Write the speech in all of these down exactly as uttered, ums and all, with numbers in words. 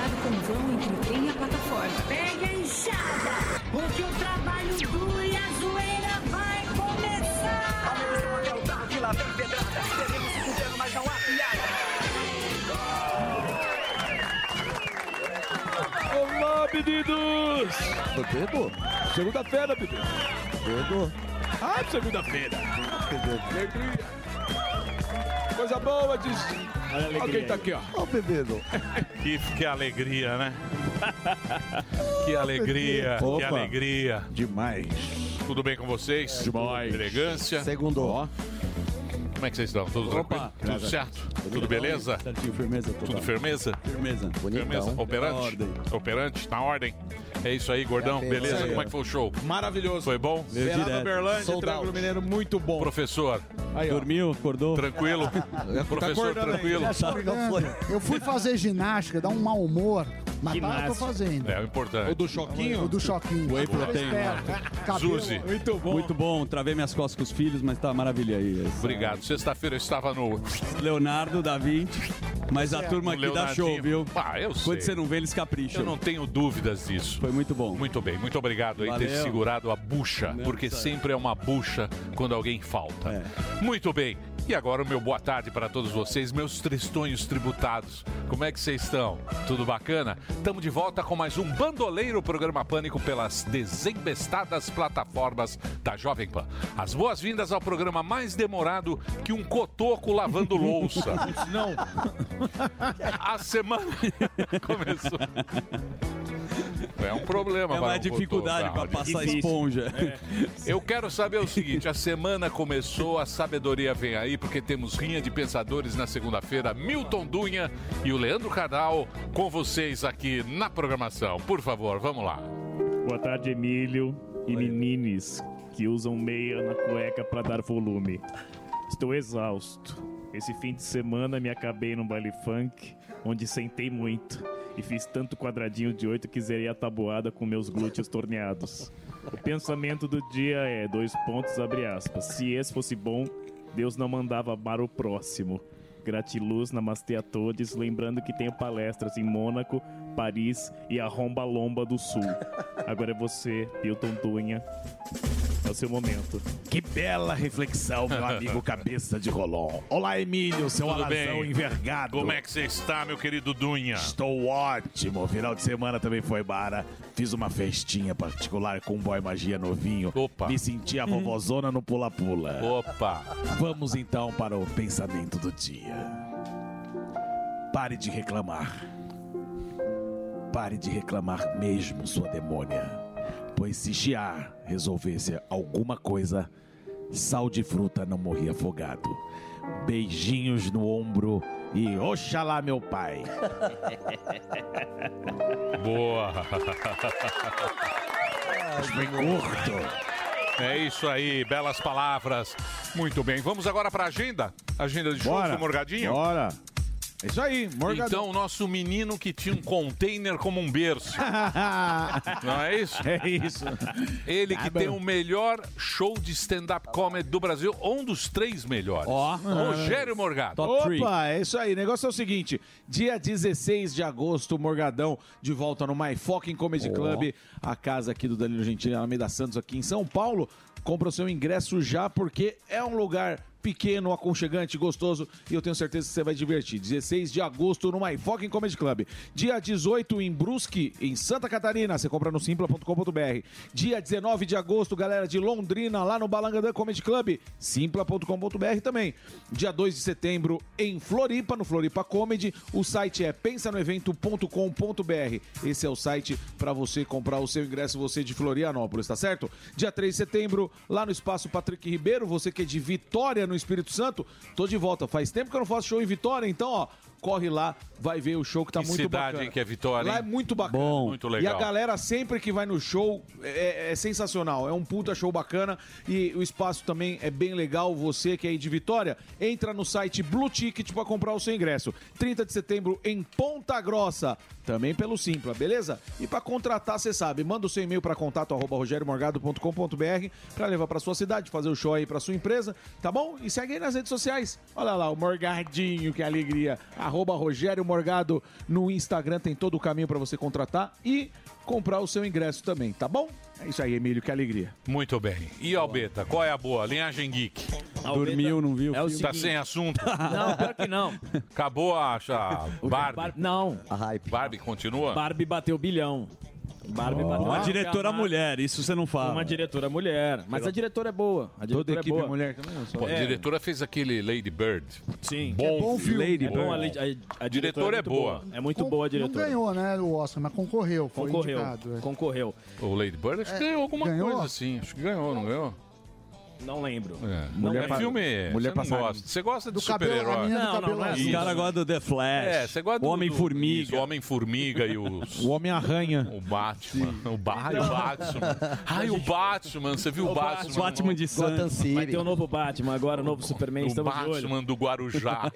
interligado com o vão entre o trem e a plataforma. Pegue a enxada, porque o trabalho duro e a zoeira vai começar. Atenção até o carro que lá vem pedrada. Devemos se fudendo, mas não há piada. Olá, meninos! Bebendo? Segunda-feira, menino. Bebendo? Ah, segunda-feira. Alegria. Coisa boa, diz. Alguém tá aqui, ó. Ó, bebendo. Que, que alegria, né? Que alegria, Opa. que alegria. Demais. Tudo bem com vocês? Demais. Elegância. Segundo. Ó. Como é que vocês estão? Tudo tranquilo? Tudo certo? Tudo beleza? Certinho, firmeza total. Tudo firmeza? Firmeza. Firmeza? Operante? Na ordem. Operante? Na ordem? É isso aí, gordão. É, Beleza? isso aí, Como é ó. que foi o show? Maravilhoso. Foi bom? Veio Pelado direto. Uberlândia, Sold Triângulo out. Mineiro, muito bom. Professor, Aí, ó. Dormiu, acordou? tranquilo? Professor, acordando tranquilo? Eu fui fazer ginástica, dá um mau humor. Mas tá, eu tô fazendo. É o importante. O do choquinho? O do choquinho. Whey Tava protein. esperto. Cabelo. Zuzi. Muito bom. Muito bom, travei minhas costas com os filhos, mas tá maravilha aí. Essa- Obrigado. Sexta-feira eu estava no... Leonardo, da Vinci. Mas a turma aqui dá Leonardinho. show, viu? Ah, eu sei. Quando você não vê, eles capricham. Eu não tenho dúvidas disso. Foi muito bom. Muito bem, muito obrigado aí ter Valeu. segurado a bucha, Não, porque sério. sempre é uma bucha quando alguém falta. É. Muito bem. E agora o meu boa tarde para todos vocês, meus tristonhos tributados. Como é que vocês estão? Tudo bacana? Estamos de volta com mais um Bandoleiro, programa Pânico pelas desembestadas plataformas da Jovem Pan. As boas-vindas ao programa mais demorado que um cotoco lavando louça. Não. A semana começou. É um problema. É para uma um dificuldade cotoco. pra Não, passar difícil. esponja. Eu quero saber o seguinte, a semana começou, a sabedoria vem aí, porque temos Rinha de Pensadores na segunda-feira, Milton Dunha e o Leandro Carnal com vocês aqui na programação. Por favor, vamos lá. Boa tarde, Emílio e menines que usam meia na cueca para dar volume. Estou exausto. Esse fim de semana me acabei num baile funk, onde sentei muito e fiz tanto quadradinho de oito que zerei a tabuada com meus glúteos torneados. O pensamento do dia é, dois pontos, abre aspas, se esse fosse bom, Deus não mandava para o próximo. Gratiluz, namastê a todos, lembrando que tenho palestras em Mônaco, Paris e a Romba Lomba do Sul. Agora é você, Milton Dunha. É o seu momento. Que bela reflexão, meu amigo cabeça de Rolon. Olá, Emílio, seu Tudo alazão bem? envergado. Como é que você está, meu querido Dunha? Estou ótimo. Final de semana também foi bara. Fiz uma festinha particular com um boy magia novinho. Opa. Me senti a vovozona no pula-pula. Opa! Vamos então para o pensamento do dia. Pare de reclamar. Pare de reclamar mesmo, sua demônia. Pois se Chiar resolvesse alguma coisa, Sal de Fruta não morria afogado. Beijinhos no ombro e oxalá, meu pai. Boa! Foi curto. É isso aí, belas palavras. Muito bem, vamos agora para a agenda? Agenda de show Bora. do Morgadinho? Bora. É isso aí, Morgadão. Então, o nosso menino que tinha um container como um berço. Não é isso? É isso. Ele que Ah, tem bom. o melhor show de stand-up comedy do Brasil, ou um dos três melhores. Ó. Rogério Morgado. Top três. Opa, é isso aí. O negócio é o seguinte: dia dezesseis de agosto, Morgadão de volta no My Fucking Comedy Club, a casa aqui do Danilo Gentili, na Alameda Santos, aqui em São Paulo. Compra o seu ingresso já, porque é um lugar pequeno, aconchegante, gostoso, e eu tenho certeza que você vai divertir. dezesseis de agosto no My Fucking Comedy Club. Dia dezoito em Brusque, em Santa Catarina. Você compra no simpla ponto com ponto br. Dia dezenove de agosto, galera de Londrina, lá no Balangandã Comedy Club, simpla ponto com ponto br também. Dia dois de setembro em Floripa, no Floripa Comedy. O site é pensa no evento ponto com ponto br. Esse é o site para você comprar o seu ingresso, você de Florianópolis, tá certo? Dia três de setembro, lá no Espaço Patrick Ribeiro, você que é de Vitória, no Espírito Santo, tô de volta. Faz tempo que eu não faço show em Vitória, então, ó, corre lá, vai ver o show que tá Que muito cidade, bacana. hein, que é Vitória, Lá hein? é muito bacana. Bom. Muito E legal. a galera sempre que vai no show é, é sensacional, é um puta show bacana e o espaço também é bem legal. Você que é aí de Vitória, entra no site Blue Ticket pra comprar o seu ingresso. trinta de setembro em Ponta Grossa, também pelo Simpla, beleza? E pra contratar, você sabe, manda o seu e-mail pra contato arroba rogério morgado ponto com ponto br pra levar pra sua cidade, fazer o show aí pra sua empresa, tá bom? E segue aí nas redes sociais. Olha lá, o Morgadinho, que alegria. Arroba arroba Rogério Morgado no Instagram, tem todo o caminho para você contratar e comprar o seu ingresso também, tá bom? É isso aí, Emílio, que alegria. Muito bem. E Albeta, qual é a boa? Linhagem Geek. Dormiu, não viu? É o Tá seguinte- sem assunto? Não, pior que não. Acabou a, a Barbie. Bar- Não, A hype. Barbie continua? Barbie bateu bilhão. Barbie bateu Uma bilhão. diretora mulher, isso você não fala. Uma diretora mulher. Mas a diretora é boa. A diretora Toda é equipe boa. mulher também? ou só- Pô, a É. diretora fez aquele Lady Bird. Sim. Bom, bom filme. Lady É bom, a, Bird. a, a diretora é muito boa. É muito Com- boa a Não diretora. ganhou, né, o Oscar, mas concorreu. Foi Concorreu. indicado, é. Concorreu. O Lady Bird acho que ganhou alguma ganhou? coisa assim. Acho que ganhou, não ganhou? Não lembro. É. Não Mulher lembro. filme. Mulher Mulher você não passarinho. gosta. Você gosta de Do cabelo, a super-herói. menina do Não, não, cabelo não é azul. Os caras gostam do The Flash. É, você gosta do Homem-Formiga. isso, O Homem-Formiga e os. O Homem-Aranha. O Batman. O, ba Ai, o Batman. Ai, o Batman. Você viu o, O Batman? Os Batman de Gotham Santos. City. Vai ter o novo Batman agora, o novo Superman. O Estamos de olho. Batman do Guarujá.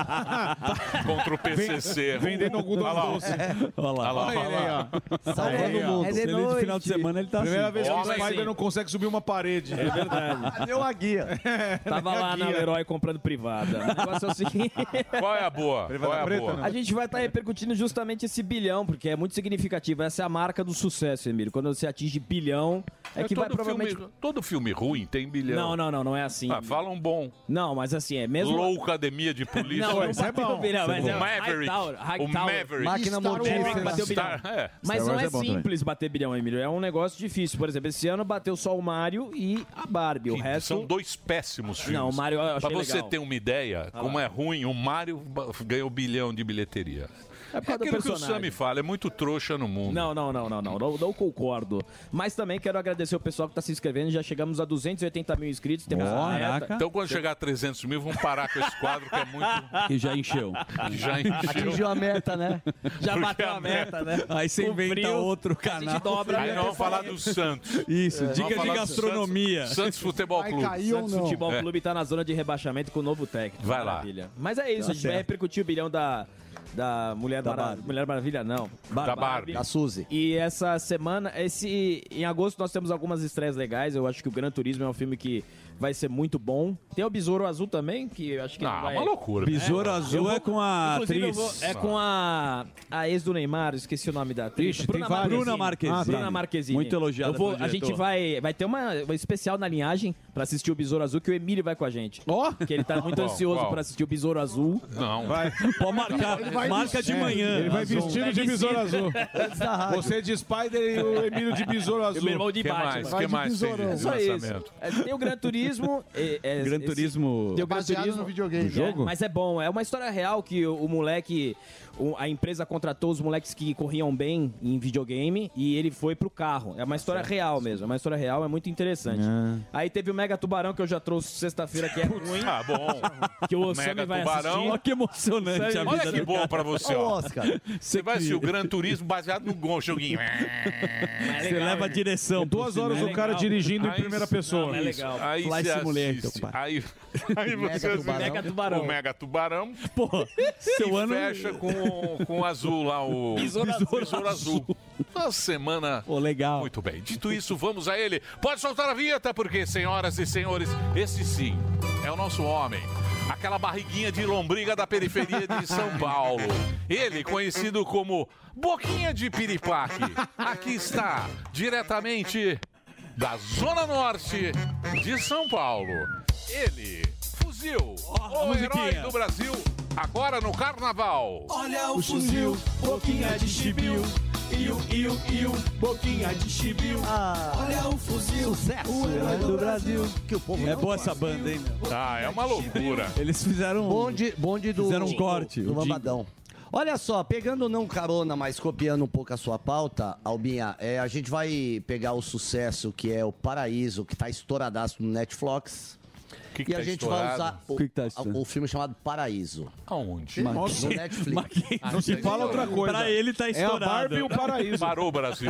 Contra o P C C. Vendendo algodão Olha lá, ó. doce. Olha lá. Olha lá, Olha olha ele aí, lá. ó. Salvando Aí, o ó. mundo. Se ele de final de semana ele tá Primeira assim. vez que o Homem, Spider sim. não consegue subir uma parede. É verdade. Deu a guia. Tava lá na Leroy comprando privada. O negócio é o seguinte. Qual é a boa? Qual é a preta, boa? não. A gente vai estar repercutindo justamente esse bilhão, porque é muito significativo. Essa é a marca do sucesso, Emílio. Quando você atinge bilhão, é que vai todo, provavelmente... filme, todo filme ruim tem bilhão. Não, não, não, não é assim. Ah, fala um bom. Não, mas assim, é mesmo... Loucademia de Polícia. Não, não Esse é bateu bom. bilhão, mas é O Maverick. Hightower, O Hightower. Maverick. Máquina Star Wars. mortífera. Maverick bateu bilhão. Star- é. Mas Star não Wars é, é bom também. simples bater bilhão, Emílio. É um negócio difícil. Por exemplo, esse ano bateu só o Mario e a Barbie. O Que resto... São dois péssimos filmes. Não, o Mario eu achei Pra você legal. ter uma ideia, como é ruim, o Mario ba- ganhou bilhão de bilheteria. É por É causa do aquilo que o personagem. Sammy fala, é muito trouxa no mundo. Não, não, não, não, não, não, não concordo. Mas também quero agradecer o pessoal que está se inscrevendo. Já chegamos a duzentos e oitenta mil inscritos. Temos a meta. Caraca. Então quando chegar a trezentos mil, vamos parar com esse quadro que é muito... Que já encheu. que já encheu. Atingiu a meta, né? Já Porque bateu a a meta, né? Aí você Com inventa frio, outro A gente canal. dobra. Aí né? nós vamos falar do Santos. Isso, Vamos dica de falar do gastronomia. Santos, Santos Futebol Vai Clube. cair ou Santos não? Futebol É. Clube está na zona de rebaixamento com o novo técnico. Vai lá. Maravilha. Mas é isso, Tá a gente vai certo. repercutir o bilhão da, da Mulher, Da Mara- Barbie. Mulher Maravilha, não. Da Barbie. Da Suzy. E essa semana, esse em agosto nós temos algumas estreias legais. Eu acho que o Gran Turismo é um filme que vai ser muito bom. Tem o Besouro Azul também, que eu acho que Ah, vai... uma loucura. Besouro Eu Azul vou- é com a Inclusive, eu atriz. vou- é com a, a ex do Neymar, esqueci o nome da atriz. Ixi, tem várias. Bruna Marquezine. Ah, Bruna Marquezine. Muito elogiada Eu vou- pelo A gente diretor. vai, vai ter uma, uma especial na linhagem pra assistir o Besouro Azul, que o Emílio vai com a gente. Ó, Que ele tá muito Qual? ansioso Qual? pra assistir o Besouro Azul. Não. vai. Pode marcar. vai Marca vestir. de manhã. Ele vai Azul. vestido de besouro azul. Você de Spider e o Emílio de besouro E o azul. meu irmão de O que Batman. mais? Vai que de mais tem besourão. de É só isso. lançamento? É, tem o Gran Turismo. é, é, Gran esse- Turismo. Tem o Gran Baseado Turismo. no videogame. jogo? Mas é bom, é uma história real que o, o moleque, o- a empresa contratou os moleques que corriam bem em videogame e ele foi pro carro. É uma história real mesmo, é uma história real, é muito interessante. Aí teve o Mega Tubarão que eu já trouxe sexta-feira que é ruim, Tá bom. que o Mega Sammy vai Tubarão. assistir. Olha que emocionante a Olha vida que do bom cara. pra você, Ô, ó. Oscar. Você vai assistir o Gran Turismo baseado no gol, joguinho. Você leva a direção. Duas pro horas cinema. o cara legal. dirigindo em Aí primeira isso- pessoa. Não, é legal. Aí Flight você Simulator, assiste. pai. Aí, aí você assiste Tubarão. Mega Tubarão. o Mega Tubarão Pô, seu e ano. fecha com, com o azul lá, o Besouro Azul. Besouro Azul. Uma semana Pô, legal. muito bem. Dito isso, vamos a ele. Pode soltar a vinheta, porque, senhoras e senhores, esse sim é o nosso homem. Aquela barriguinha de lombriga da periferia de São Paulo. Ele, conhecido como Boquinha de Piripaque. Aqui está, diretamente da Zona Norte de São Paulo. Ele, Fuzil, o musiquinha. herói do Brasil, agora no Carnaval. Olha o fuzil, boquinha de chibio. Iu, iu, iu, boquinha de chibio. Ah, Olha o fuzil, sucesso o herói do do Brasil. Que o povo É não boa gosta. essa banda, hein, meu? Ah, é uma loucura. Eles fizeram. Bonde, bonde do... Fizeram um corte, Do o Lambadão. Olha só, pegando não carona, mas copiando um pouco a sua pauta, Albinha, é, a gente vai pegar o sucesso que é o Paraíso, que tá estouradaço no Netflix. O que que E a tá gente estourado? vai usar o, O que que tá estourado? o filme chamado Paraíso. Aonde? Nossa, No Netflix. Mas quem- não se fala outra coisa. Pra ele tá É a estourado. Barbie e o paraíso. Parou o Brasil.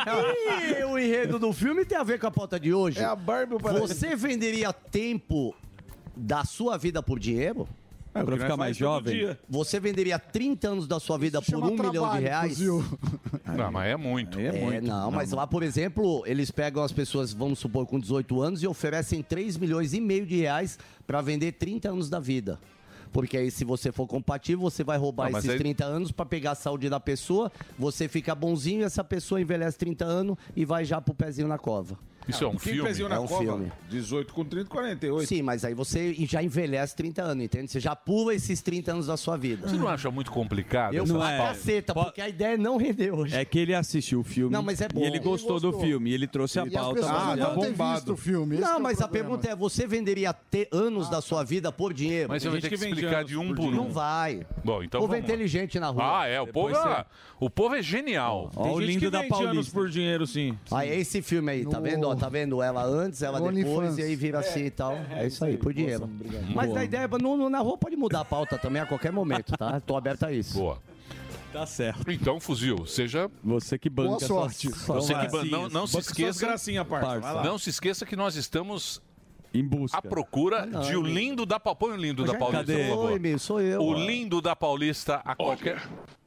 E o enredo do filme tem a ver com a pauta de hoje. É a Barbie e o paraíso. Você venderia tempo da sua vida por dinheiro? É, o Pra que ficar nós mais faz todo jovem? dia. Você venderia trinta anos da sua vida por Chama um milhão de trabalho, reais? fuzil. Não, mas é muito. Aí é É, muito. não, mas lá, por exemplo, eles pegam as pessoas, vamos supor, com dezoito anos e oferecem três milhões e meio de reais para vender trinta anos da vida. Porque aí, se você for compatível, você vai roubar Não, mas esses aí- trinta anos pra pegar a saúde da pessoa, você fica bonzinho, essa pessoa envelhece trinta anos e vai já pro pezinho na cova. Isso é um Quem filme? pezinho na É um cova? filme. dezoito com trinta, quarenta e oito. Sim, mas aí você já envelhece trinta anos, entende? Você já pula esses trinta anos da sua vida. Você não acha muito complicado? Eu essa não é. é. caceta, porque a ideia não rendeu hoje. É que ele assistiu o filme. Não, mas é bom. E ele gostou, Ele do filme. E ele trouxe a E as pauta. pessoas baseada- não ter visto o filme. esse Não, que é o mas a problema. pergunta é, você venderia ter anos da sua vida por dinheiro? Mas você vai ter que explicar de um por um. Não vai. Bom, então O povo é vamos lá. inteligente na rua. Ah, é. O povo, Depois é, o povo é genial. Ó, o lindo da Paulista. por dinheiro, sim. Aí é esse filme aí, tá No- vendo? Ó, tá vendo ela antes, ela No depois, OnlyFans. e aí vira assim e tal. É isso aí, por dinheiro. obrigado. Mas Boa. a ideia, é, no, no- na rua pode mudar a pauta também a qualquer momento, tá? Tô aberto a isso. Boa. Tá certo. Então, fuzil, seja. Você que banca Boa sorte. essas- Você essas que ban- não, não se Bota suas esqueça. gracinha, parça. Vai lá. Não se esqueça que nós estamos em busca à procura não, de o eu- lindo da Paulista. Põe o lindo da Já- Paulista, Cadê? por favor. Oi, meu, sou eu. O ó. lindo da Paulista a qualquer.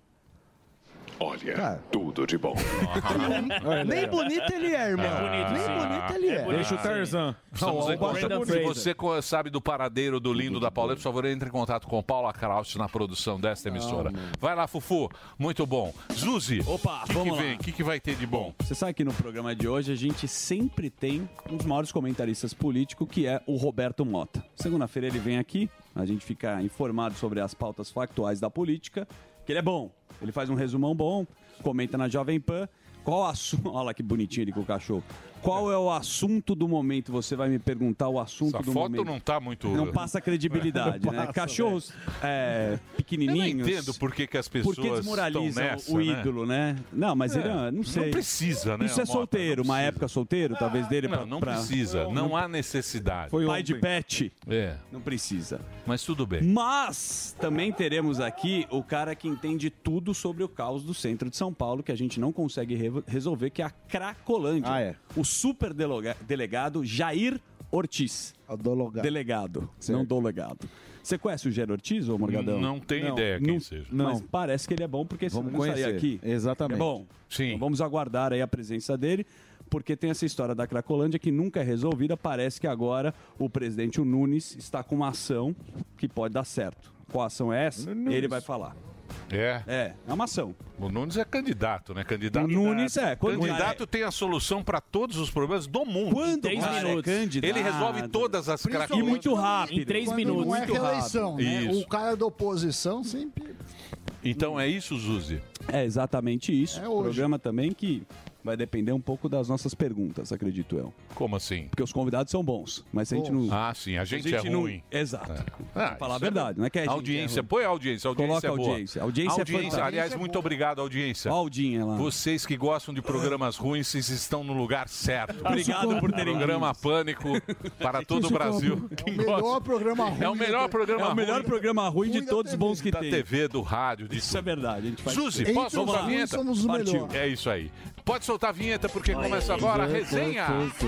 Olha, Cara. tudo de bom. Nem bonito ele é, irmão. bonito, Nem sim. bonito ele é. Deixa o Tarzan. Estamos Não, em o Baixo contato. é Se bonito. você co- sabe do paradeiro do lindo da Paulista, por favor, entre em contato com Paula Kraus na produção desta emissora. Vai lá, Fufu. Muito bom. Zuzi. Opa, o que, vamos que lá. vem? O que, que vai ter de bom? Você sabe que no programa de hoje a gente sempre tem um dos maiores comentaristas políticos, que é o Roberto Mota. Segunda-feira ele vem aqui, a gente fica informado sobre as pautas factuais da política, que ele é bom. Ele faz um resumão bom, comenta na Jovem Pan. Qual assunto... Olha lá que bonitinho ele com o cachorro. Qual é o assunto do momento? Você vai me perguntar o assunto Essa do foto momento. não tá muito. Não passa credibilidade, Não né? passa, Cachorros é, Eu não pequenininhos. entendo por que, que as pessoas Porque desmoralizam estão nessa, o né? ídolo, né? Não, mas É, ele, ah, não sei. não precisa, né, Isso é Mota? solteiro, uma época solteiro, talvez dele pra... Não, não pra- precisa. Não há necessidade. Pai de pet. É. Não precisa. Mas tudo bem. Mas também teremos aqui o cara que entende tudo sobre o caos do centro de São Paulo, que a gente não consegue re- resolver, que é a Cracolândia. Ah, é. O super delega- delegado Jair Ortiz. Delegado. Delegado, Certo. não delegado. Você conhece o Jair Ortiz, ô Morgadão? Não tenho ideia quem não, seja. Não, Não. mas parece que ele é bom, porque Vamos se não sair conhecer. aqui... Exatamente. É bom. Sim. Então vamos aguardar aí a presença dele, porque tem essa história da Cracolândia que nunca é resolvida. Parece que agora o presidente o Nunes está com uma ação que pode dar certo. Qual ação é essa? Ele vai falar. É. É, é uma ação. O Nunes é candidato, né? Candidato. O Nunes é, quando- Candidato tem a solução para todos os problemas do mundo. Quando Três o cara é minutos. candidato- Ele resolve todas as E cracolândias. muito rápido. Em três Quando minutos. não é Muito reeleição, rápido. né? Isso. O cara da oposição sempre... Então é isso, Zuzi. É exatamente isso. É o hoje. programa também que vai depender um pouco das nossas perguntas, acredito eu. Como assim? Porque os convidados são bons, mas se a gente não... Ah, sim, a gente, é não- ruim. Exato. Ah, Pra falar a isso é verdade, bom. não é que a gente audiência, é ruim. põe a audiência, a audiência Coloca é a boa. audiência. A audiência é fantástica. aliás, muito obrigado, audiência. Ó a Aldinha lá. Vocês que gostam de programas ruins, vocês estão no lugar certo. Obrigado por terem Programa vindo. Pânico para todo o Brasil. É o melhor programa ruim. É o melhor programa É o melhor ruim programa ruim de Ruim da todos os T V. bons que da tem. T V, do rádio, de Isso é verdade. A gente faz Suzy, Entre posso os soltar a ruins vinheta? somos os Partiu. melhores. É isso aí. Pode soltar a vinheta porque começa agora a resenha.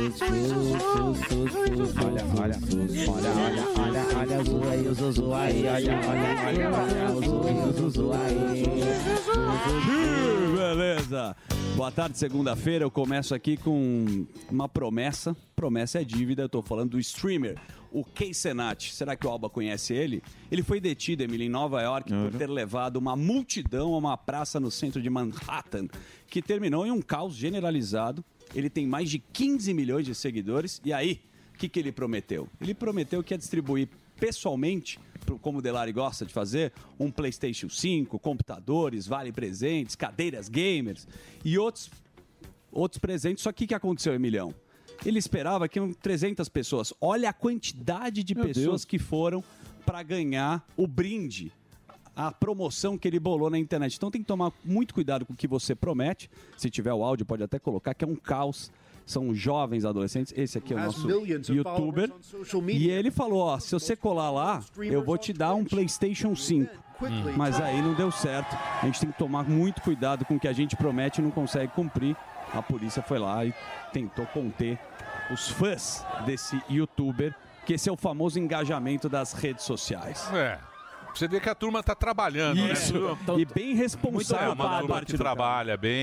Olha, olha, olha, olha, olha, olha o Zuzu aí, o Zuzu aí, olha, olha, olha, olha o Zuzu aí, o Zuzu aí. Ih, beleza. Boa tarde, segunda-feira. Eu começo aqui com uma promessa. Promessa é dívida. Eu tô falando do streamer, o Kay Cenat. Será que o Alba conhece ele? Ele foi detido, Emílio, em Nova York por ter levado uma multidão a uma praça no centro de Manhattan, que terminou em um caos generalizado. Ele tem mais de quinze milhões de seguidores. E aí, o que, que ele prometeu? Ele prometeu que ia distribuir pessoalmente, pro- como o Delari gosta de fazer, um PlayStation cinco, computadores, vale presentes, cadeiras gamers e outros, outros presentes. Só que o que aconteceu, Emilhão? Ele esperava que iam trezentas pessoas. Olha a quantidade de Meu pessoas Deus. que foram para ganhar o brinde, a promoção que ele bolou na internet. Então tem que tomar muito cuidado com o que você promete. Se tiver o áudio, pode até colocar, que é um caos. São jovens adolescentes. Esse aqui é o nosso youtuber. E ele falou, ó, se você colar lá, eu vou te dar um PlayStation cinco. Mas aí não deu certo. A gente tem que tomar muito cuidado com o que a gente promete e não consegue cumprir. A polícia foi lá e tentou conter os fãs desse youtuber, que esse é o famoso engajamento das redes sociais. É. Você vê que a turma tá trabalhando, Isso. né? E bem responsável É uma da turma parte que do cara. trabalha bem.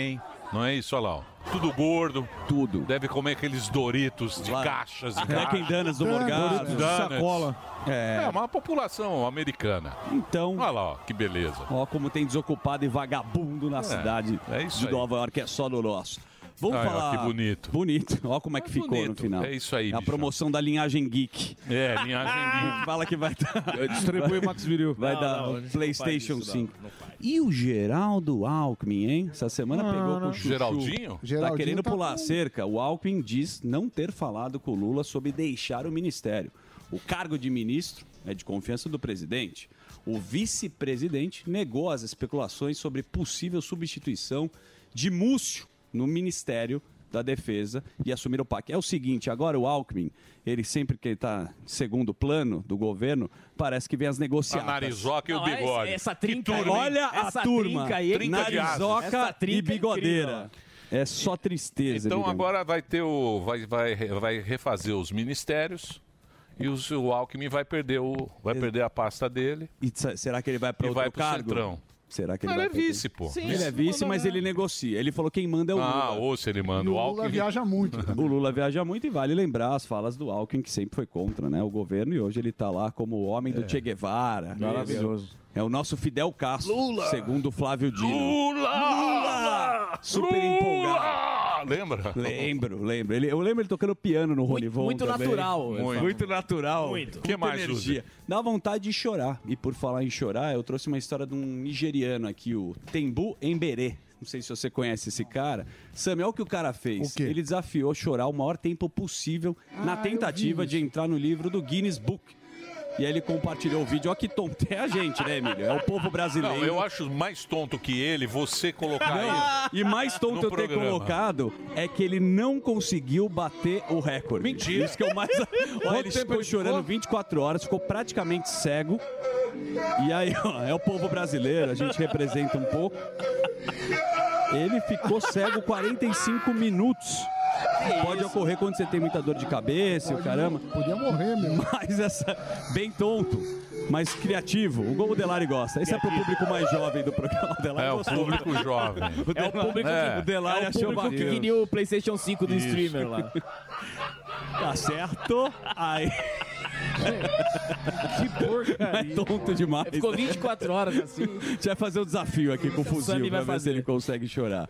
Não é isso? Olha lá, ó. Tudo gordo. Tudo. Deve comer aqueles Doritos de Lá. caixas e Hacking Danas do Morgado. Doritos de sacola. É. É uma população americana. Então. Olha lá, ó, que beleza. Ó, como tem desocupado e vagabundo na É, cidade é isso de aí. Nova York, é só no nosso. Vamos Ai, ó, falar. que bonito. Bonito. Ó como é que ficou bonito. no final. É isso aí, É a bichão. promoção da linhagem geek. É, linhagem geek. Fala que vai dar. Distribui Max Viril. Vai Não, dar não, a o gente não PlayStation faz isso, cinco. não, não faz. E o Geraldo Alckmin, hein? Essa semana Não, pegou não. com o Chuchu. Geraldinho? Tá Geraldinho querendo tá pular a com- cerca. O Alckmin diz não ter falado com o Lula sobre deixar o ministério. O cargo de ministro é de confiança do presidente. O vice-presidente negou as especulações sobre possível substituição de Múcio no Ministério da Defesa e assumir o P A C. É o seguinte, agora o Alckmin, ele sempre que está em segundo plano do governo, parece que vem as A negociadas. narizoca e o Não, essa- bigode. essa Que trinca aí- turma, hein? Olha a Essa turma, trinca aí- Trinca de asas. narizoca Essa trinca e é bigodeira. incrível. É só tristeza. Então Emílio. agora vai ter o. Vai, vai, vai refazer os ministérios e os- o Alckmin vai perder, o, vai perder a pasta dele. E se- será que ele vai para E outro vai pro cargo? Centrão. Será que ele Ele vai é pra- vice, pô. Sim. Ele é vice, mas ele negocia. Ele falou quem manda é o Lula. Ah, ou se ele E manda o o Lula Alckmin. viaja muito. O Lula viaja muito e vale lembrar as falas do Alckmin, que sempre foi contra, né? O governo, e hoje ele tá lá como o homem do Che Guevara. Maravilhoso. É o nosso Fidel Castro, segundo o Flávio Dino. Lula! Super Lula! empolgado. Lembra? Lembro, lembro. Ele, eu lembro ele tocando piano no Ronivon. muito também. natural, eu Muito, falo. muito natural. Muito. Que mais, energia. Dá vontade de chorar. E por falar em chorar, eu trouxe uma história de um nigeriano aqui, o Tembu Emberê. Não sei se você conhece esse cara. Sam, olha o que o cara fez. O quê? Ele desafiou chorar o maior tempo possível na Ah, tentativa eu vi de entrar no livro do Guinness Book. E aí ele compartilhou o vídeo. Olha que tonto. É a gente, né, Emílio? É o povo brasileiro. Não, eu acho mais tonto que ele você colocar ele. Não, e mais tonto No eu ter programa. colocado é que ele não conseguiu bater o recorde. Mentira. Isso que é o mais. Olha, ele tempo ficou ele chorando ficou? vinte e quatro horas, ficou praticamente cego. E aí, ó, é o povo brasileiro, a gente representa um pouco. Ele ficou cego quarenta e cinco minutos. Pode ocorrer quando você tem muita dor de cabeça e o caramba. Podia morrer, meu. Mas essa. Bem tonto. Mas criativo. O Gol Delari gosta. Esse é pro público mais jovem do programa. O Delari É o gostou. público jovem. O É o público, É. que, O Delari é o achou público que bacana. queria o PlayStation cinco do Isso. streamer lá. Tá certo? Aí. Que porcaria. É tonto demais. Ficou vinte e quatro horas assim. A gente vai fazer o desafio aqui com o fuzil Sammy pra vai ver se fazer. ele consegue chorar.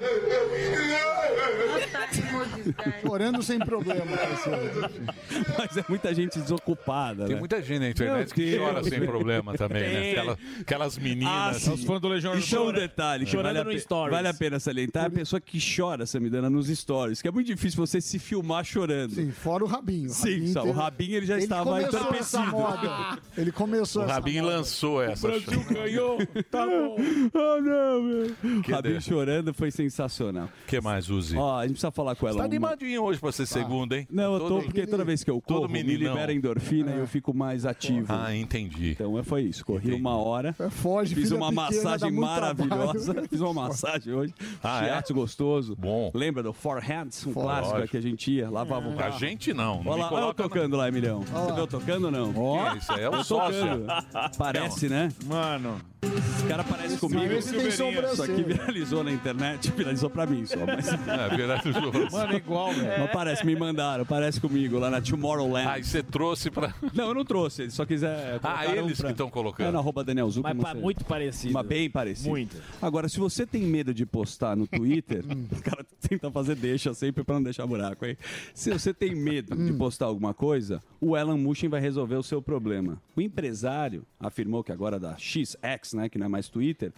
Chorando sem problema, parceiro. Mas é muita gente desocupada, Tem né? muita gente na internet Meu que Deus. chora sem problema também, né? Tem. Aquela- aquelas meninas. sim. Os fãs do Legião Isso é um Urbana. detalhe que Chorando vale a, no pe- stories. vale a pena salientar. É a pessoa que chora, Samidana, nos stories. Que é muito difícil você se filmar chorando. Sim, fora o Rabinho. Sim, só, o teve- Rabinho ele já ele estava começou essa entorpecido. moda. Ele começou O essa Rabin moda. lançou essa. ganhou. Tá bom. Oh, não, meu. Que Rabinho Deus. chorando foi sensacional. O que mais, Uzi? Ó, a gente precisa falar com ela. Tá uma- animadinho hoje pra ser segunda, hein? Não, eu tô, Todo- porque toda vez que eu todo corro, me meninão. libera endorfina e eu fico mais ativo. Ah, entendi. Então é, foi isso. Corri uma hora. É, foge, Fiz filha uma pequena, massagem dá muito maravilhosa. trabalho. Fiz uma massagem hoje. Ah, é? Shiatsu gostoso. Bom. Lembra do Four Hands? Um Four. clássico Lógico. que a gente ia, lavava o A carro. gente não. não Olha me lá, olha eu coloca na- tocando lá, Emilhão. Você viu eu tocando ou não? Quem é isso aí? É o Tô sócio. tocando. Parece, né? Mano. Esse cara parece comigo. esse tem Isso aqui sobrancelha. viralizou na internet. Viralizou pra mim só. Mas, É, verdade, o Mano, é igual, velho. mas parece, me mandaram. Parece comigo lá na Tomorrowland. Ah, e você trouxe pra. Não, eu não trouxe. Eles só quiser. Ah, colocaram eles pra- que estão É colocando. na arroba Daniel Zucca. Mas não pa- sei. muito parecido. Mas bem parecido. Muito. Agora, se você tem medo de postar no Twitter, o cara tenta fazer deixa sempre pra não deixar buraco, hein? Se você tem medo de postar alguma coisa, o Elon Musk vai resolver o seu problema. O empresário afirmou que agora da X X, né, que não é mais Twitter,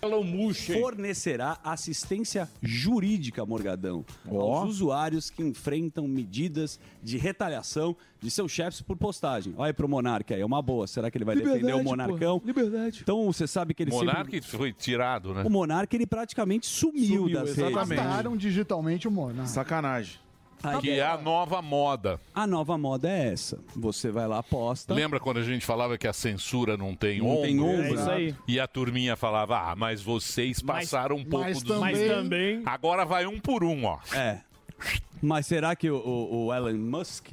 fornecerá assistência jurídica, Morgadão, aos usuários que enfrentam medidas de retaliação de seus chefes por postagem. Olha aí pro Monarca aí, é uma boa. Será que ele vai defender o Monarcão? Liberdade. Então você sabe que ele sempre... Monark foi tirado, né? O Monarca, ele praticamente sumiu, Sumiu, das exatamente. redes. Mataram digitalmente o Monarca. Sacanagem. Aí, Que é a nova moda. a nova moda é essa. Você vai lá, posta. Lembra quando a gente falava que a censura não tem Não ombro? tem ombro. É isso aí. E a turminha falava, ah, mas vocês Mas- passaram um pouco mas dos... também- Mas também. Agora vai um por um, ó. É. Mas será que o, o- o Elon Musk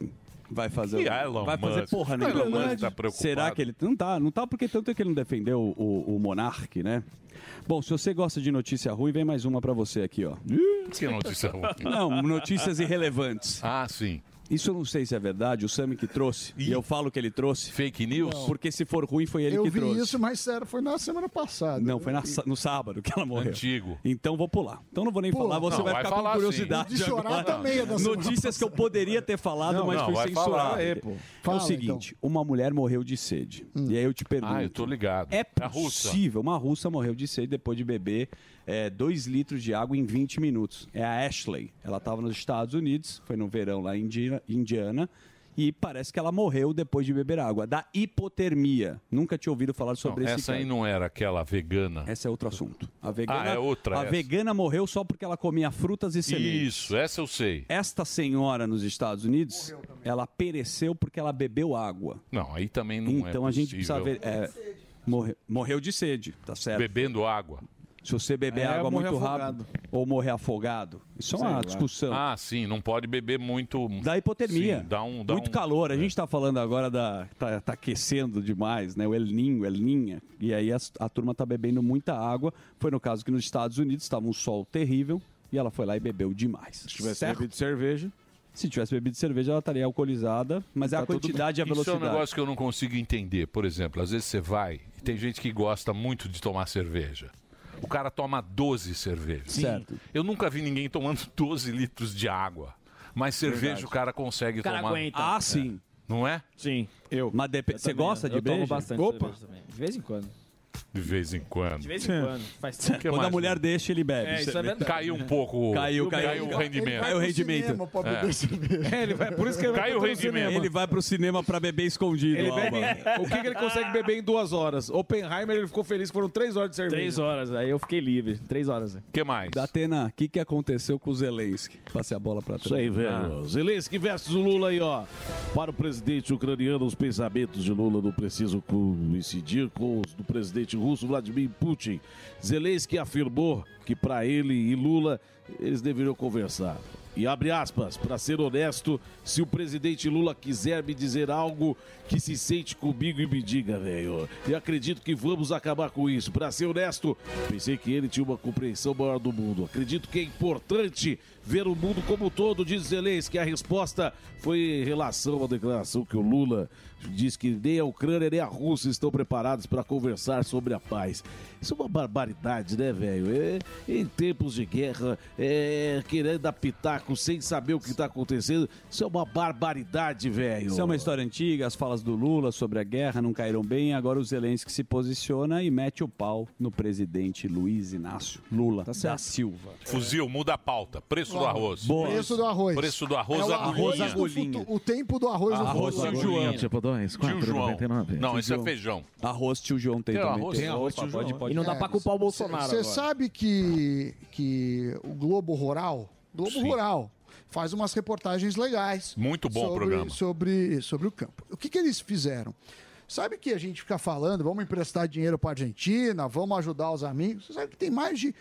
Vai fazer. Que Elon vai fazer Musk? porra O nenhuma. Elon Musk tá preocupado. Será que ele. Não tá, não tá porque tanto é que ele não defendeu o, o, o Monark, né? Bom, se você gosta de notícia ruim, vem mais uma pra você aqui, ó. Que notícia ruim? Não, notícias irrelevantes. Ah, sim. Isso eu não sei se é verdade, o Sami que trouxe. E eu falo que ele trouxe. Fake news? Não. Porque se for ruim, foi ele Eu que vi trouxe. isso, mas sério, foi na semana passada. Não, foi na sa- no sábado que ela morreu. Antigo. Então vou pular. Então não vou nem Pula. falar, você Não, vai vai ficar falar com curiosidade. sim. O de chorar agora. também é da semana Notícias que eu poderia ter falado, Não, mas não, fui vai censurado. falar. É, pô. É Fala, o seguinte, uma mulher morreu de sede. E aí eu te pergunto. Ah, eu tô ligado. É A russa. possível, uma russa morreu de sede depois de beber é, dois litros de água em vinte minutos. É a Ashley. Ela estava nos Estados Unidos, foi no verão lá em Indi- Indiana, e parece que ela morreu depois de beber água. Da hipotermia. Nunca tinha ouvido falar sobre Não, esse essa aí caso. não era aquela vegana. Esse é outro assunto. A vegana, Ah, é outra A essa. vegana morreu só porque ela comia frutas e sementes. Isso, essa eu sei. Esta senhora nos Estados Unidos, ela pereceu porque ela bebeu água. Não, aí também não é Então a gente precisa possível. ver. é, morre- morreu de sede, tá certo? Bebendo água. Se você beber É, água morrer muito afogado. rápido ou morrer afogado. Isso é Sei uma lá. discussão. Ah, sim, não pode beber muito. Da hipotermia. Sim, dá um, dá muito um- calor. A é. gente está falando agora da. Tá, tá aquecendo demais, né? O El Ninho, El Ninha. E aí a, a turma tá bebendo muita água. Foi no caso que nos Estados Unidos estava um sol terrível e ela foi lá e bebeu demais. Se tivesse Certo? bebido cerveja. Se tivesse bebido cerveja, ela estaria alcoolizada, mas é Tá a tudo quantidade e a Isso é um velocidade. negócio que eu não consigo entender. Por exemplo, às vezes você vai e tem gente que gosta muito de tomar cerveja. O cara toma doze cervejas. Certo. Eu nunca vi ninguém tomando doze litros de água. Mas cerveja Verdade. o cara consegue O cara tomar. aguenta. Ah, sim. Não é? Sim. Eu. Mas depe- Eu você também, gosta de eu tomo breja? bastante Opa. cerveja também. De vez em quando. De vez em quando. De vez em quando. Faz tempo. Que Quando mais? a mulher deixa, ele bebe. É, isso Você é vê? verdade. Caiu um pouco. Caiu, caiu. caiu o Ele rendimento. vai Caiu o pro rendimento. cinema pra beber É. cerveja. É, ele vai, por isso que ele vai Caiu o pro rendimento. cinema. Ele vai pro cinema pra beber escondido. Ele Alba. bebe, o que, que ele consegue beber em duas horas? Oppenheimer, ele ficou feliz que foram três horas de cerveja. Três horas, aí eu fiquei livre. Três horas. O que mais? Datena, o que, que aconteceu com o Zelensky? Passe a bola pra trás. Isso aí, velho. Zelensky versus o Lula aí, ó. Para o presidente ucraniano, os pensamentos de Lula não precisam coincidir com os do presidente russo Vladimir Putin. Zelensky afirmou que para ele e Lula, eles deveriam conversar. E abre aspas, para ser honesto, se o presidente Lula quiser me dizer algo que se sente comigo e me diga, velho. E acredito que vamos acabar com isso. Para ser honesto, pensei que ele tinha uma compreensão maior do mundo. Acredito que é importante ver o mundo como um todo, diz Zelensky. A resposta foi em relação à declaração que o Lula diz que nem a Ucrânia nem a Rússia estão preparados para conversar sobre a paz. Isso é uma barbaridade, né, velho? É, em tempos de guerra, é, querendo dar pitaco sem saber o que está acontecendo, isso é uma barbaridade, velho. Isso é uma história antiga, as falas do Lula sobre a guerra não caíram bem, agora o Zelensky se posiciona e mete o pau no presidente Luiz Inácio Lula da Silva. Fuzil, muda a pauta. Preço do arroz. Boa. Preço do arroz. Preço do arroz, É o arroz arroz do agulhinha. futu- O tempo do arroz do Arroz futuro. tio João. Tipo dois, Tio quatro, João. noventa e nove. Não, Tio esse é João. feijão. Arroz tio João tem Tem também. arroz? Tem arroz, Opa, tio pode, João. pode. E não dá pra culpar o Bolsonaro Você agora. sabe que, que o Globo Rural, Globo Sim. Rural, faz umas reportagens legais. Muito bom o sobre, programa. Sobre, sobre o campo. O que, que eles fizeram? Sabe que a gente fica falando, vamos emprestar dinheiro para a Argentina, vamos ajudar os amigos. Você sabe que tem mais de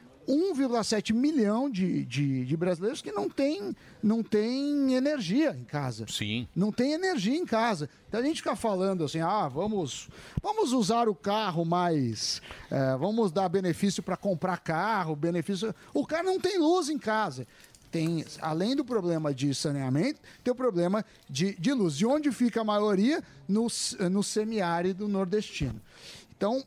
um vírgula sete milhão de, de, de brasileiros que não tem, não tem energia em casa. Sim. Não tem energia em casa. Então a gente fica falando assim, ah, vamos, vamos usar o carro mais, eh, vamos dar benefício para comprar carro, benefício. O cara não tem luz em casa. Tem, além do problema de saneamento, tem o problema de, de luz. De onde fica a maioria? No, no semiárido nordestino. Então,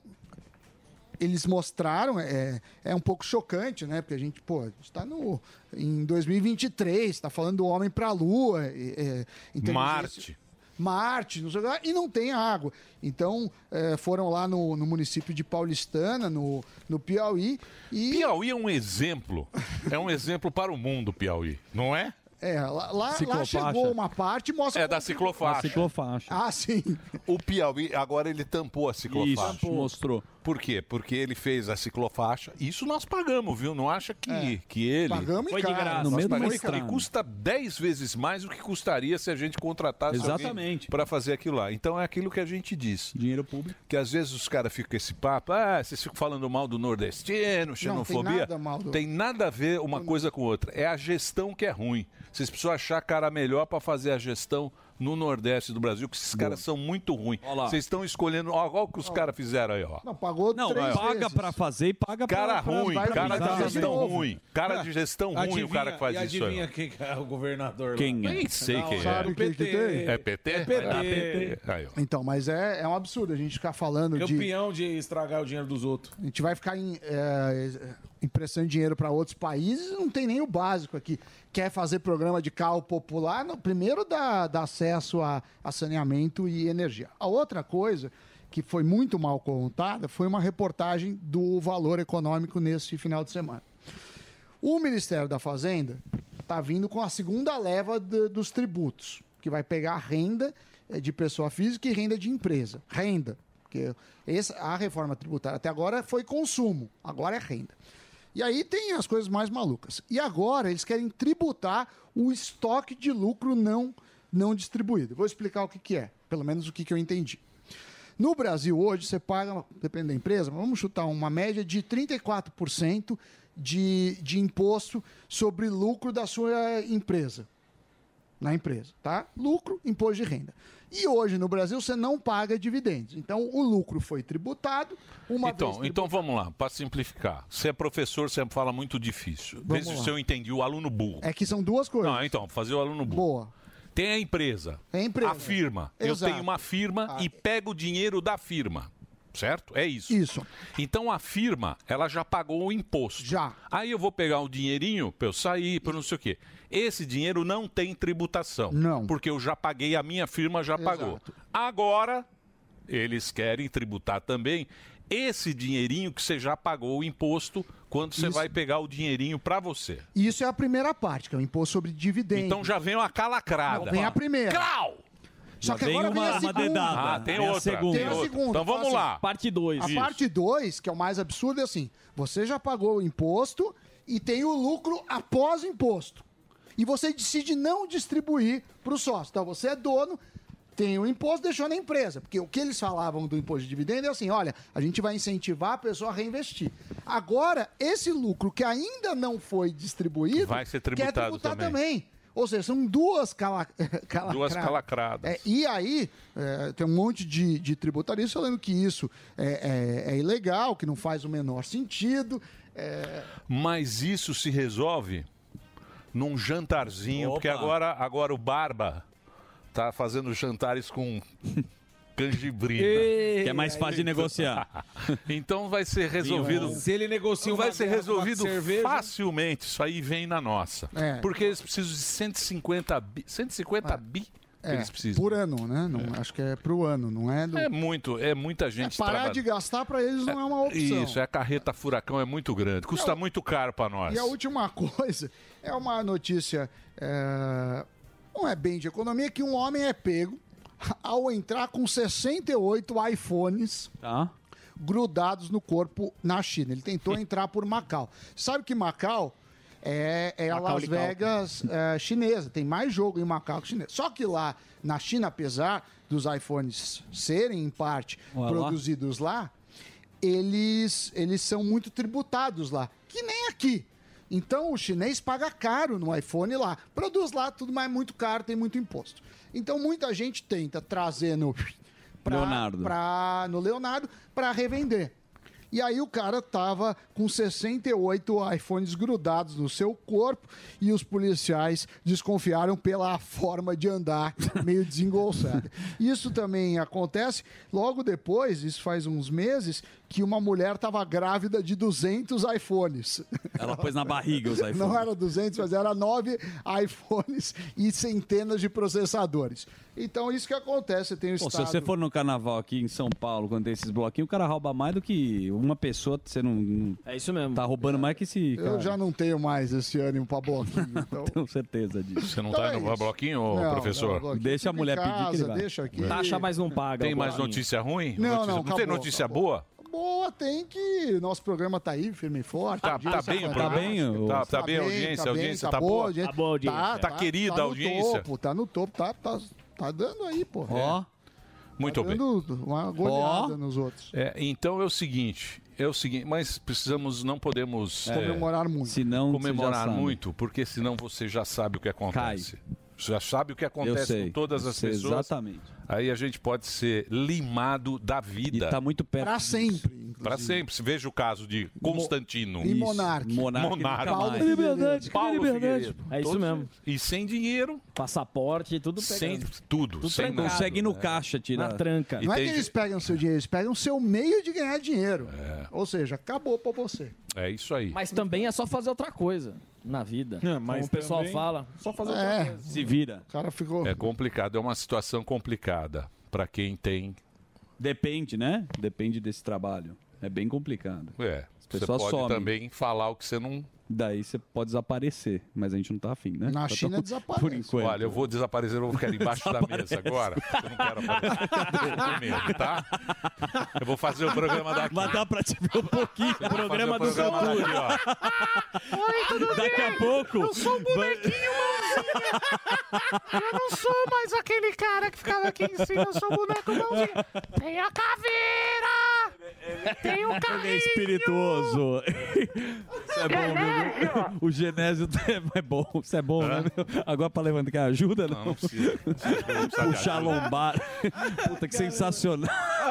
eles mostraram, é, é um pouco chocante, né? Porque a gente, pô, está no em dois mil e vinte e três, está falando do homem para a Lua, é, é, Marte. Marte, não sei o que lá, e não tem água. Então, é, foram lá no, no município de Paulistana, no, no Piauí, e... Piauí é um exemplo. É um exemplo para o mundo, Piauí. Não é? É, lá, lá, lá Ciclofaixa. chegou uma parte e mostra... É da como- ciclofaixa. Ciclofaixa. Ah, sim. O Piauí, agora ele tampou a ciclofaixa. Isso, mostrou. Por quê? Porque ele fez a ciclofaixa. Isso nós pagamos, viu? Não acha que, É. que ele... Pagamos Foi em de casa. graça. No Nós meio de uma pagamos, estrada. e custa dez vezes mais do que custaria se a gente contratasse Exatamente. para fazer aquilo lá. Então é aquilo que a gente diz. Dinheiro público. Que às vezes os caras ficam com esse papo, ah, vocês ficam falando mal do nordestino, xenofobia. nada mal do- Tem nada a ver uma coisa com outra. É a gestão que é ruim. Vocês precisam achar cara melhor para fazer a gestão no Nordeste do Brasil, que esses caras são muito ruins. Vocês estão escolhendo... Ó, olha o que os caras fizeram aí, ó. Não, pagou Não, três paga vezes. pra fazer e paga pra... Cara pra- ruim, pra- cara pra- de gestão ruim. Cara de gestão ruim, Adivinha- o cara que faz e isso aí. adivinha quem que é o governador Quem lá? é? Nem sei quem é. Sabe O quem P T. que tem? É P T? É P T. Ah, P T. Aí, ó. Então, mas é, é um absurdo a gente ficar falando de... Campeão de estragar o dinheiro dos outros. A gente vai ficar em, é, emprestando dinheiro para outros países, não tem nem o básico aqui. Quer fazer programa de carro popular, no, primeiro dá, dá acesso a, a saneamento e energia. A outra coisa que foi muito mal contada foi uma reportagem do Valor Econômico nesse final de semana. O Ministério da Fazenda está vindo com a segunda leva de- dos tributos, que vai pegar renda eh, de pessoa física e renda de empresa. Renda. Porque essa, a reforma tributária até agora foi consumo, agora é renda. E aí tem as coisas mais malucas. E agora eles querem tributar o estoque de lucro não, não distribuído. Vou explicar o que, que é, pelo menos o que, que eu entendi. No Brasil, hoje, você paga, depende da empresa, vamos chutar uma média de trinta e quatro por cento de, de imposto sobre lucro da sua empresa. Na empresa, tá? Lucro, imposto de renda. E hoje, no Brasil, você não paga dividendos. Então, o lucro foi tributado, uma vez Então, tributado. então vamos lá, para simplificar. Você é professor, você fala muito difícil. Vê Vamos se lá. eu entendi, o aluno burro. É que são duas coisas. Não, então, fazer o aluno burro. Boa. Tem a empresa, É a empresa. a firma. Eu Exato. tenho uma firma e pego o dinheiro da firma. Certo? É isso. Isso. Então a firma, ela já pagou o imposto. Já. Aí eu vou pegar o dinheirinho para eu sair, para não sei o quê. Esse dinheiro não tem tributação. Não. Porque eu já paguei, a minha firma já pagou. Agora, eles querem tributar também esse dinheirinho que você já pagou o imposto quando você Isso. vai pegar o dinheirinho para você. Isso é a primeira parte, que é o imposto sobre dividendos. Então já vem uma calacrada. Não, vem a primeira. Crau! Só Já que vem agora vem uma- a uma segunda. dedada. Ah, tem Vem a outra. segunda. Tem a outra. segunda. Então vamos Fala assim, lá. Parte dois. A parte dois, que é o mais absurdo, é assim: você já pagou o imposto e tem o lucro após o imposto. E você decide não distribuir para o sócio. Então você é dono, tem o imposto, deixou na empresa. Porque o que eles falavam do imposto de dividendo é assim: olha, a gente vai incentivar a pessoa a reinvestir. Agora, esse lucro que ainda não foi distribuído Vai ser quer tributado tributar também. também. Ou seja, são duas cala... calacradas. Duas calacradas. É, e aí, é, tem um monte de, de tributaristas falando que isso é, é- é ilegal, que não faz o menor sentido. é, Mas isso se resolve num jantarzinho, Opa. porque agora, agora o Barba tá fazendo jantares com canjibrina. Que é mais fácil de negociar. Então vai ser resolvido. Se ele negocia vai uma ser garrafa de resolvido cerveja- facilmente. Isso aí vem na nossa. É. Porque eles precisam de cento e cinquenta bi. cento e cinquenta bi que é, eles precisam. por ano, né? Não, Acho que é pro ano, não é do... É muito, é muita gente Parar trabalhando. de gastar para eles não é uma opção. Isso, é a carreta furacão, é muito grande. Custa Não. muito caro para nós. E a última coisa é uma notícia, é, não é bem de economia, que um homem é pego ao entrar com sessenta e oito iPhones Tá? grudados no corpo na China. Ele tentou entrar por Macau. Sabe que Macau é, é a Macau Las legal. Vegas é, chinesa. Tem mais jogo em Macau que chinês. Só que lá na China, apesar dos iPhones serem em parte Olha lá. produzidos lá, eles, eles são muito tributados lá. Que nem aqui. Então o chinês paga caro no iPhone lá. Produz lá tudo, mas é muito caro, tem muito imposto. Então muita gente tenta trazer no pra- Leonardo. pra- no Leonardo para revender. E aí o cara tava com sessenta e oito iPhones grudados no seu corpo e os policiais desconfiaram pela forma de andar meio desengolçada. Isso também acontece logo depois, isso faz uns meses, que uma mulher estava grávida de duzentos iPhones. Ela pôs na barriga os iPhones. Não era duzentos, mas era nove iPhones e centenas de processadores. Então, isso que acontece, tem o Pô, se estado... você for no carnaval aqui em São Paulo, quando tem esses bloquinhos, o cara rouba mais do que uma pessoa. Você não, não É isso mesmo. tá roubando mais que esse. Eu cara. já não tenho mais esse ânimo pra bloquinho, então... Tenho certeza disso. Você não Então tá é no isso. bloquinho, ô, Não, professor? não, bloquinho Deixa a fica mulher em pedir que ele casa, vai. Deixa aqui. Taxa, mas não paga. Tem o mais bloquinho. notícia ruim? Não, notícia... não, tem acabou, notícia acabou. boa? Boa, tem que... Nosso programa tá aí, firme e forte. Tá, audiência tá bem o fantástica. programa? bem, Tá, tá bem a audiência? A audiência tá boa? audiência. Tá boa a audiência. Tá, Tá querida a no audiência? Topo, tá no topo, tá, tá, tá dando aí, pô. Ó. Muito Tá bem. dando uma goleada nos outros. É, então é o seguinte, é o seguinte, mas precisamos, não podemos É. Comemorar muito. Senão, você já comemorar sabe. muito, porque senão você já sabe o que acontece. Já sabe o que Eu acontece sei, com todas eu as sei pessoas. exatamente. Aí a gente pode ser limado da vida. E tá muito perto Pra disso. sempre. Para sempre. Se veja o caso de Constantino. E Monark. Monark Monark. Paulo É Figueiredo. liberdade, Paulo liberdade. Figueiredo. É isso Todos- mesmo. E sem dinheiro, Passaporte, tudo sem pegando. tudo. Tudo sem trancado, nada. Consegue no né? caixa tirar. Na tranca. E Não é tem que eles ge- pegam seu dinheiro, eles pegam seu meio de ganhar dinheiro. É. Ou seja, acabou pra você. É isso aí. Mas também é só fazer outra coisa na vida. É, mas Como o pessoal também- fala, só fazer outra É, coisa. Se vira. o cara ficou. É complicado, é uma situação complicada para quem tem. Depende, né? Depende desse trabalho. É bem complicado. É. Você pessoas pode somem. também falar o que você não. Daí você pode desaparecer, mas a gente não tá afim, né? Na Tá China tão- desaparece. Por enquanto. Olha, eu vou desaparecer, eu vou ficar embaixo da mesa agora. Eu não quero aparecer. Eu tô com medo, tá? Eu vou fazer o programa daqui. Mas dá pra te ver um pouquinho. Eu vou fazer programa o do programa futuro. daqui, ó. Oi, tudo Daqui bem? a pouco. Eu sou um bonequinho mãozinha. Eu não sou mais aquele cara que ficava aqui em cima, eu sou o boneco mãozinha. Tem a caveira! Tem o Ele é carrinho! espirituoso. Isso é bom, viu? O Genésio é bom. Isso é bom, né? Agora pra levantar, quer ajuda? Não, Não, não precisa. Não precisa, não precisa de Puxar a ajuda. lombar. Puta, que sensacional.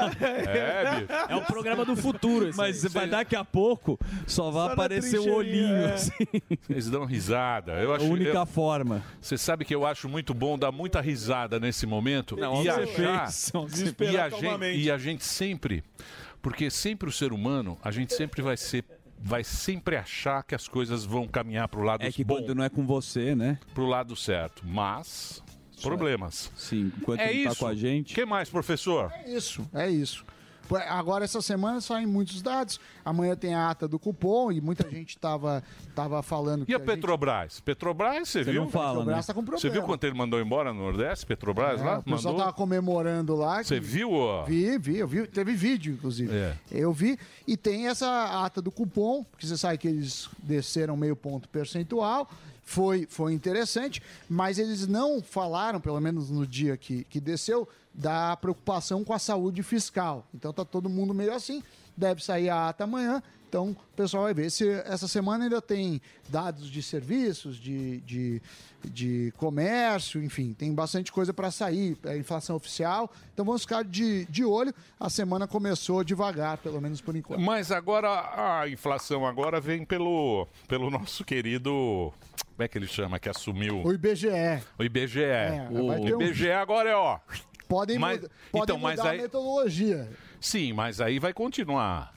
É, bicho. É o programa do futuro. esse Mas aí. vai daqui a pouco, só vai Só na aparecer o trincheirinha, olhinho, é. assim. Eles dão risada. Eu A acho, única eu- forma. Você sabe que eu acho muito bom dar muita risada nesse momento Não, e você achar fez. e Desesperar a, gente, calmamente. e a gente sempre, porque sempre o ser humano, a gente sempre vai ser, vai sempre achar que as coisas vão caminhar para o lado É que bom, quando não é com você, né? para o lado certo, mas problemas. Sim, enquanto É não tá isso. com a gente. O que mais, professor? É isso, é isso. Pô, agora, essa semana, saem muitos dados. Amanhã tem a ata do cupom e muita gente estava tava falando que E a gente- Petrobras? Petrobras, você Você viu? não fala, Petrobras né? tá com problema. Você viu quanto ele mandou embora no Nordeste, Petrobras É, lá? o pessoal Mandou? estava comemorando lá. Você que- viu? ó? Vi, vi, eu vi. Teve vídeo, inclusive. É. Eu vi. E tem essa ata do cupom, porque você sabe que eles desceram meio ponto percentual. Foi, foi interessante, mas eles não falaram, pelo menos no dia que, que desceu, da preocupação com a saúde fiscal. Então tá todo mundo meio assim. Deve sair a ata amanhã. Então o pessoal vai ver. Esse, essa semana ainda tem dados de serviços, de, de, de comércio, enfim, tem bastante coisa para sair. É inflação oficial. Então vamos ficar de, de olho. A semana começou devagar, pelo menos por enquanto. Mas agora a inflação agora vem pelo, pelo nosso querido. Como é que ele chama? Que assumiu O I B G E. o I B G E. É, o vai ter um- I B G E agora é ó. Podem, Mas- muda, podem então, mas mudar aí- a metodologia. Sim, mas aí vai continuar.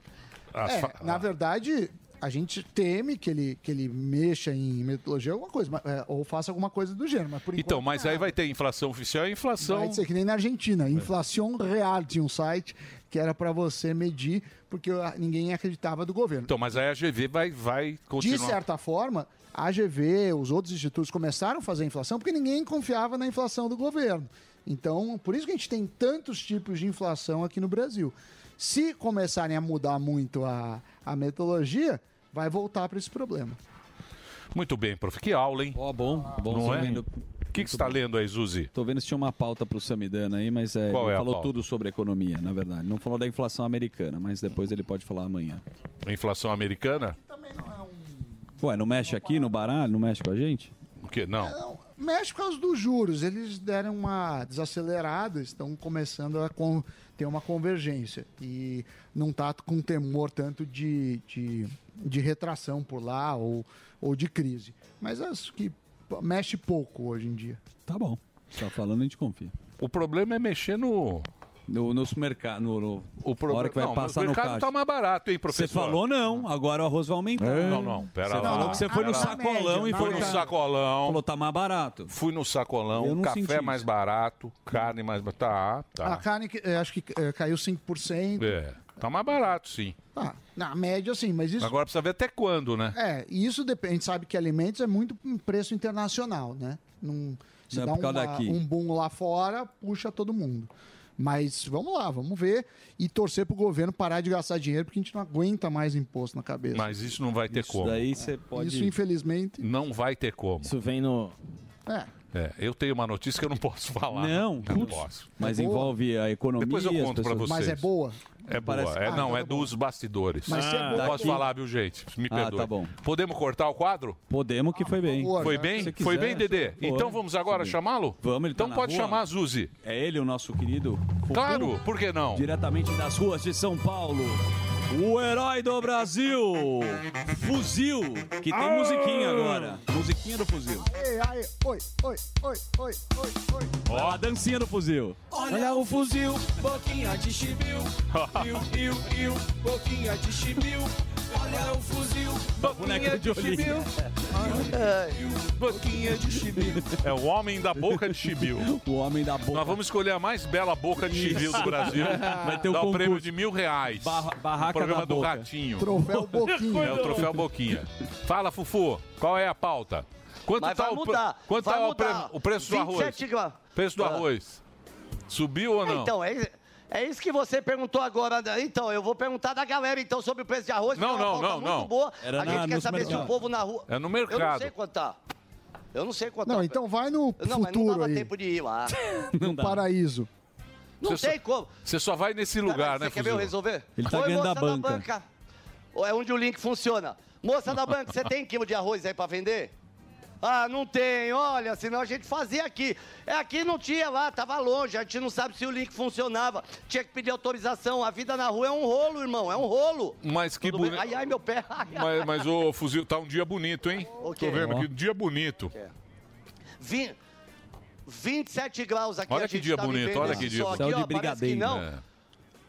As É, fa- na verdade, a gente teme que ele, que ele mexa em metodologia alguma coisa, mas- é, ou faça alguma coisa do gênero. Mas por Então, enquanto, mas aí vai ter inflação oficial e inflação. vai ser que nem na Argentina. Inflação Real tinha um site que era para você medir, porque ah, ninguém acreditava do governo. Então, mas aí a G V vai, vai continuar. De certa forma, a G V, os outros institutos começaram a fazer inflação porque ninguém confiava na inflação do governo. Então, por isso que a gente tem tantos tipos de inflação aqui no Brasil. Se começarem a mudar muito a, a metodologia, vai voltar para esse problema. Muito bem, prof. Que aula, hein? Ó, bom, bom. Não tô é? vendo- O que, que você está lendo aí, Zuzi? Tô vendo se tinha uma pauta pro Samidana aí, mas é, Qual ele é a falou pauta? tudo sobre economia, na verdade. Não falou da inflação americana, mas depois ele pode falar amanhã. A inflação americana? Ué, não mexe aqui no baralho? Não mexe com a gente? O quê? Não. Não, mexe por causa dos juros. Eles deram uma desacelerada, estão começando a con- ter uma convergência. E não está com temor tanto de, de, de retração por lá ou, ou de crise. Mas acho que mexe pouco hoje em dia. Tá bom. Você tá falando, a gente confia. O problema é mexer no... No, nos mercados. No, no, O problema... hora que vai não, passar o no mercado caixa. tá mais barato, hein, professor? Você falou não, agora o arroz vai aumentar. Não, não, pera Você lá. falou que você foi no Pera lá. sacolão e Fui foi no ca- sacolão. Falou, tá mais barato. Fui no sacolão, Eu não café senti mais isso. barato, carne mais barata. Tá, A tá. carne, que- eh, acho que eh, caiu cinco por cento. É, tá mais barato, sim. Ah, na média, sim, mas isso... Agora precisa ver até quando, né? É, e isso depende. A gente sabe que alimentos é muito um preço internacional, né? Não, se Não é dá por causa uma- daqui. um boom lá fora, puxa todo mundo. Mas vamos lá, vamos ver e torcer pro governo parar de gastar dinheiro, porque a gente não aguenta mais imposto na cabeça. Mas isso não vai ter como. Daí você pode. Isso, infelizmente. Não vai ter como. Isso vem no. É. É, eu tenho uma notícia que eu não posso falar. Não, não putz. posso. Mas envolve a economia. Depois eu as conto pra pessoas- vocês. Mas é boa? É boa. Parece- É, Ah, não, então é tá bom. dos bastidores. Mas se é não boa- posso Daqui- falar, viu, gente? Me Ah, perdoe. tá bom. Podemos cortar o quadro? Podemos, que foi bem. favor. Foi já. bem? Se Foi quiser, bem, Dedê? foi. Então vamos agora Sim. chamá-lo? Vamos, ele tá Então na pode rua. chamar a Zuzi. É ele, o nosso querido Fufu, Claro, por que não? diretamente das ruas de São Paulo. O herói do Brasil, Fuzil, que tem musiquinha agora. Musiquinha do Fuzil. Ei, ai, oi, oi, oi, oi, oi, oi. Ó, a dancinha do Fuzil. Olha o fuzil, boquinha de chibio. Iu, iu, iu, boquinha de chibio. Olha o fuzil, Boneca de olhinho. Boquinha de chibio. É o homem da boca de chibio. O homem da boca. Nós vamos escolher a mais bela boca de chibio do Brasil. Vai ter o Dá o concurso. prêmio de mil reais. Barra- barraca o programa da do boca. Ratinho. Troféu Boquinha. É o troféu Boquinha. Fala, Fufu, qual é a pauta? Quanto Mas tá vai o, pre- mudar, quanto vai tá o, mudar. pre- o preço do arroz? vinte e sete graus. Preço do Ah. arroz. Subiu ou não? Então, é, é isso que você perguntou agora. Então, eu vou perguntar da galera então sobre o preço de arroz. Não, porque é uma não, pauta não, muito não. boa. Era a na- gente quer nos saber se o mercados. povo na rua... É no Eu não mercado. sei quanto tá. Eu não sei quanto Não, tá. então vai no Não, mas não futuro dava aí. tempo de ir lá. Não No dá. paraíso. Não Você tem só- como. Você só vai nesse lugar, Você né, quer ver eu Fuzil? resolver? Ele tá Oi, ganhando moça da da banca. Ou é onde o link funciona. Moça da banca, você tem quilo de arroz aí pra vender? Ah, não tem, olha, senão a gente fazia aqui. É, aqui não tinha lá, tava longe, a gente não sabe se o link funcionava. Tinha que pedir autorização. A vida na rua é um rolo, irmão, é um rolo. Mas que Tudo bem? bonito. Ai, ai, meu pé. Ai, ai. Mas, mas o Fuzil, tá um dia bonito, hein? O Tô quê? vendo Ó. que dia bonito. Vim- vinte e sete graus aqui. Olha a que gente dia tá bonito, vivendo olha esse que dia sol bonito. aqui, Céu de ó, parece que brigadeiro. não. É.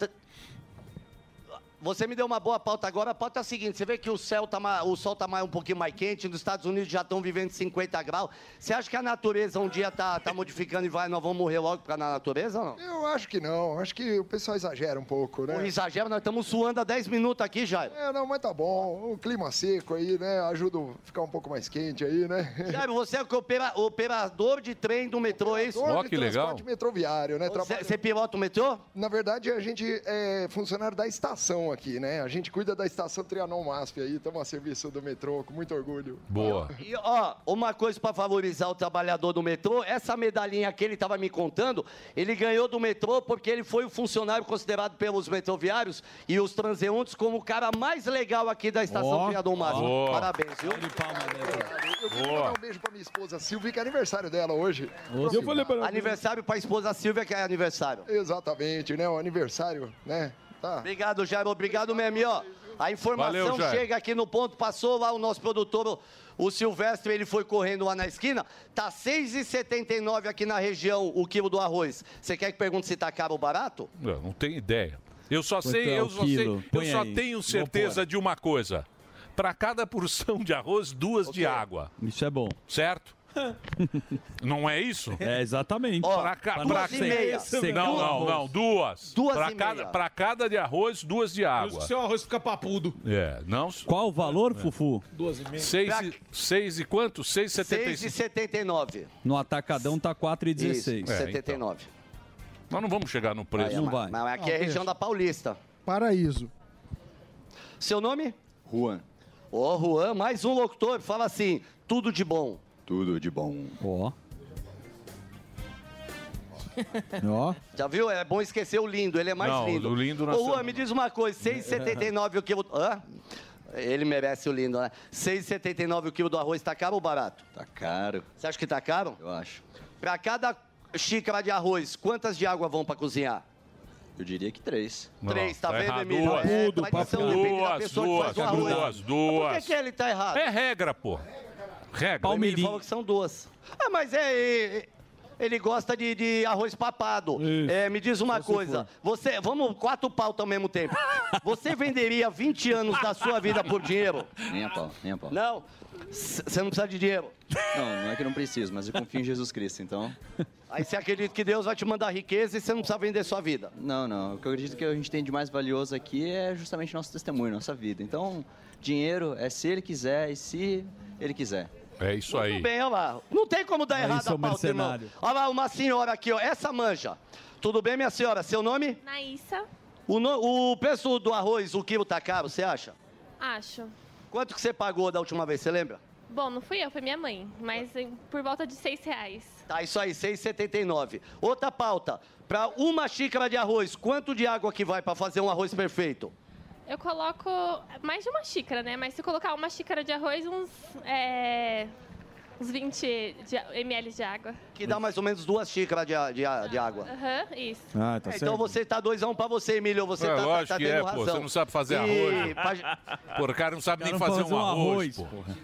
Você me deu uma boa pauta agora. A pauta é a seguinte: você vê que o, céu tá ma- o sol está um pouquinho mais quente, nos Estados Unidos já estão vivendo cinquenta graus. Você acha que a natureza um dia tá, tá modificando e vai, nós vamos morrer logo para na natureza ou não? Eu acho que não. Acho que o pessoal exagera um pouco, né? Não exagera, nós estamos suando há dez minutos aqui, Jair. É, não, mas tá bom. O clima seco aí, né? Ajuda a ficar um pouco mais quente aí, né? Jair, você é o opera- operador de trem do metrô, é isso? Operador Ó, de que legal. transporte metroviário, né? Você, Trabalha- você pilota o metrô? Na verdade, a gente é funcionário da estação aqui, né? A gente cuida da estação Trianon MASP aí, estamos a serviço do metrô, com muito orgulho. Boa. E, ó, uma coisa para favorizar o trabalhador do metrô, essa medalhinha que ele estava me contando, ele ganhou do metrô porque ele foi o funcionário considerado pelos metroviários e os transeuntes como o cara mais legal aqui da estação Ó, Trianon MASP. ó. Parabéns, viu? Eu queria Boa. mandar um beijo pra minha esposa Silvia, que é aniversário dela hoje. Eu falei pra ela. Aniversário para a esposa Silvia, que é aniversário. Exatamente, né? O aniversário, né? Tá. Obrigado, Jairo. Obrigado mesmo. E, ó, a informação Valeu, Jairo. chega aqui no ponto. Passou lá o nosso produtor, o, o Silvestre, ele foi correndo lá na esquina. Tá seis reais e setenta e nove aqui na região o quilo do arroz. Você quer que pergunte se tá caro ou barato? Eu não tenho ideia. Eu só Quanto sei, é eu o só sei, quilo? eu Põe só aí. tenho Vou certeza pôr. de uma coisa. Para cada porção de arroz, duas de água, Isso é bom. certo? Não é isso? É, exatamente. Ó, Pra ca- duas pra e ca- meia. Secar Não, o não, arroz. não, duas. Duas pra e cada, meia. Pra cada de arroz, duas de Por isso água. que seu arroz fica papudo. É, não. Qual o valor, Fufu? Duas e meia. Seis, Pra- e, seis e quanto? Seis e setenta e seis e cinco. setenta e nove. No Atacadão tá quatro e dezesseis. Isso, É, setenta e nove. Nós não vamos chegar no preço. Aí, não mas- vai. Mas aqui Não, é deixa. região da Paulista. Paraíso. Seu nome? Juan, Ô, Juan, mais um locutor. Fala assim, tudo de bom. tudo de bom. Ó. Ó. Já viu? É bom esquecer o lindo, ele é mais Não, lindo. o lindo Ô, nasceu- Juan, me diz uma coisa, seis e setenta e nove o quilo... Hã? Ele merece o lindo, né? seis e setenta e nove o quilo do arroz, tá caro ou barato? Tá caro, Você acha que tá caro? eu acho. Pra cada xícara de arroz, quantas de água vão pra cozinhar? Eu diria que três. Não, Três, tá, tá vendo, errado. Emílio? Duas. É, Tudo, tradição, papo. depende da Duas, pessoa que duas, faz o arroz. duas, Por duas. que, que ele tá errado? É regra, pô. Regra. O Emílio falou que são duas. Ah, mas é... é- Ele gosta de, de arroz papado. É, me diz uma coisa. Você, vamos quatro pautas ao mesmo tempo. Você venderia vinte anos da sua vida por dinheiro? Nem a pau, nem a pau. Não. C- Você não precisa de dinheiro. Não, não é que eu não preciso, mas eu confio em Jesus Cristo, então... Aí você acredita que Deus vai te mandar riqueza e você não precisa vender sua vida. Não, não. O que eu acredito que a gente tem de mais valioso aqui é justamente nosso testemunho, nossa vida. Então, dinheiro é se Ele quiser e se Ele quiser. É isso aí. Tudo bem, olha lá. Não tem como dar Aí, errado seu a pauta, irmão. mercenário. Olha lá, uma senhora aqui, ó. Essa manja. Tudo bem, minha senhora? Seu nome? Naíssa, O, no- o preço do arroz, o quilo tá caro, você acha? acho. Quanto que você pagou da última vez, você lembra? Bom, não fui eu, foi minha mãe, mas em- por volta de seis reais. Tá, isso aí, seis e setenta e nove. Outra pauta. Para uma xícara de arroz, quanto de água que vai para fazer um arroz perfeito? Eu coloco mais de uma xícara, né? Mas se colocar uma xícara de arroz, uns, é, uns vinte de, ml de água. Que dá mais ou menos duas xícaras de, de, de água. Aham, isso. Ah, tá É, certo. então você tá dois a um pra você, Emílio. Você É, tá, lógico tá que tendo é, razão. pô. Você não sabe fazer E arroz. pa- Pô, o cara não sabe O cara nem não fazer fazer um um arroz, arroz, pô.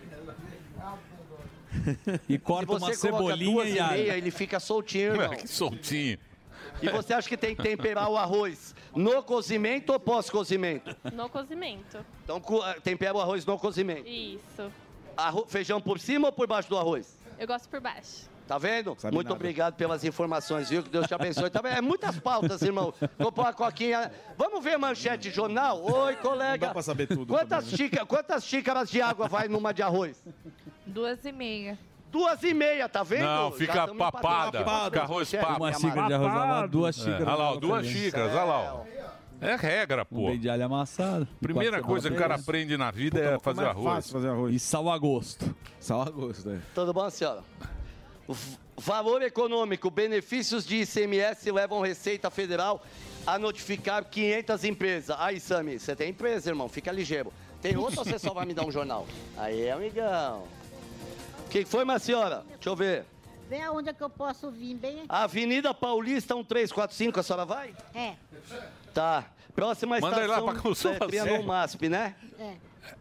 E Se corta uma você coloca cebolinha duas e e meia, alho. ele fica soltinho, irmão. Que soltinho. E você acha que tem que temperar o arroz no cozimento ou pós-cozimento? No cozimento. Então co- tempera o arroz no cozimento. Isso. Arro- feijão por cima ou por baixo do arroz? Eu gosto por baixo. Tá vendo? Sabe Muito nada. obrigado pelas informações, viu? Que Deus te abençoe. Tá vendo? É muitas pautas, irmão. Comprar uma coquinha. Vamos ver manchete de jornal? Oi, colega. Não dá pra saber tudo Quantas, também, né? xíca- quantas xícaras de água vai numa de arroz? Duas e meia. Duas e meia, tá vendo? Não, Já fica tamo papada. empatados. Fica arroz Manchete, papo. Uma xícara de arroz lavado, duas É, xícaras. olha lá, ó, de duas água xícaras, olha lá. ó. É regra, Um pô. bem de alho amassado. Primeira quatro coisa que o cara cebolas. aprende na vida é fazer arroz. Fácil fazer arroz. E sal a gosto. Sal a gosto, é. Tudo bom, senhora? O v- valor econômico, benefícios de I C M S levam Receita Federal a notificar quinhentas empresas. Aí, Sami, você tem empresa, irmão, fica ligeiro. Tem outra ou você só vai me dar um jornal? Aí, amigão. O que foi, minha senhora? Deixa eu ver. Vê aonde é que eu posso vir, bem aqui. Avenida Paulista, um três quatro cinco, a senhora vai? É, Tá. Próxima Manda ele lá estação, pra Consul é, Trianon Fazer. MASP, né? é.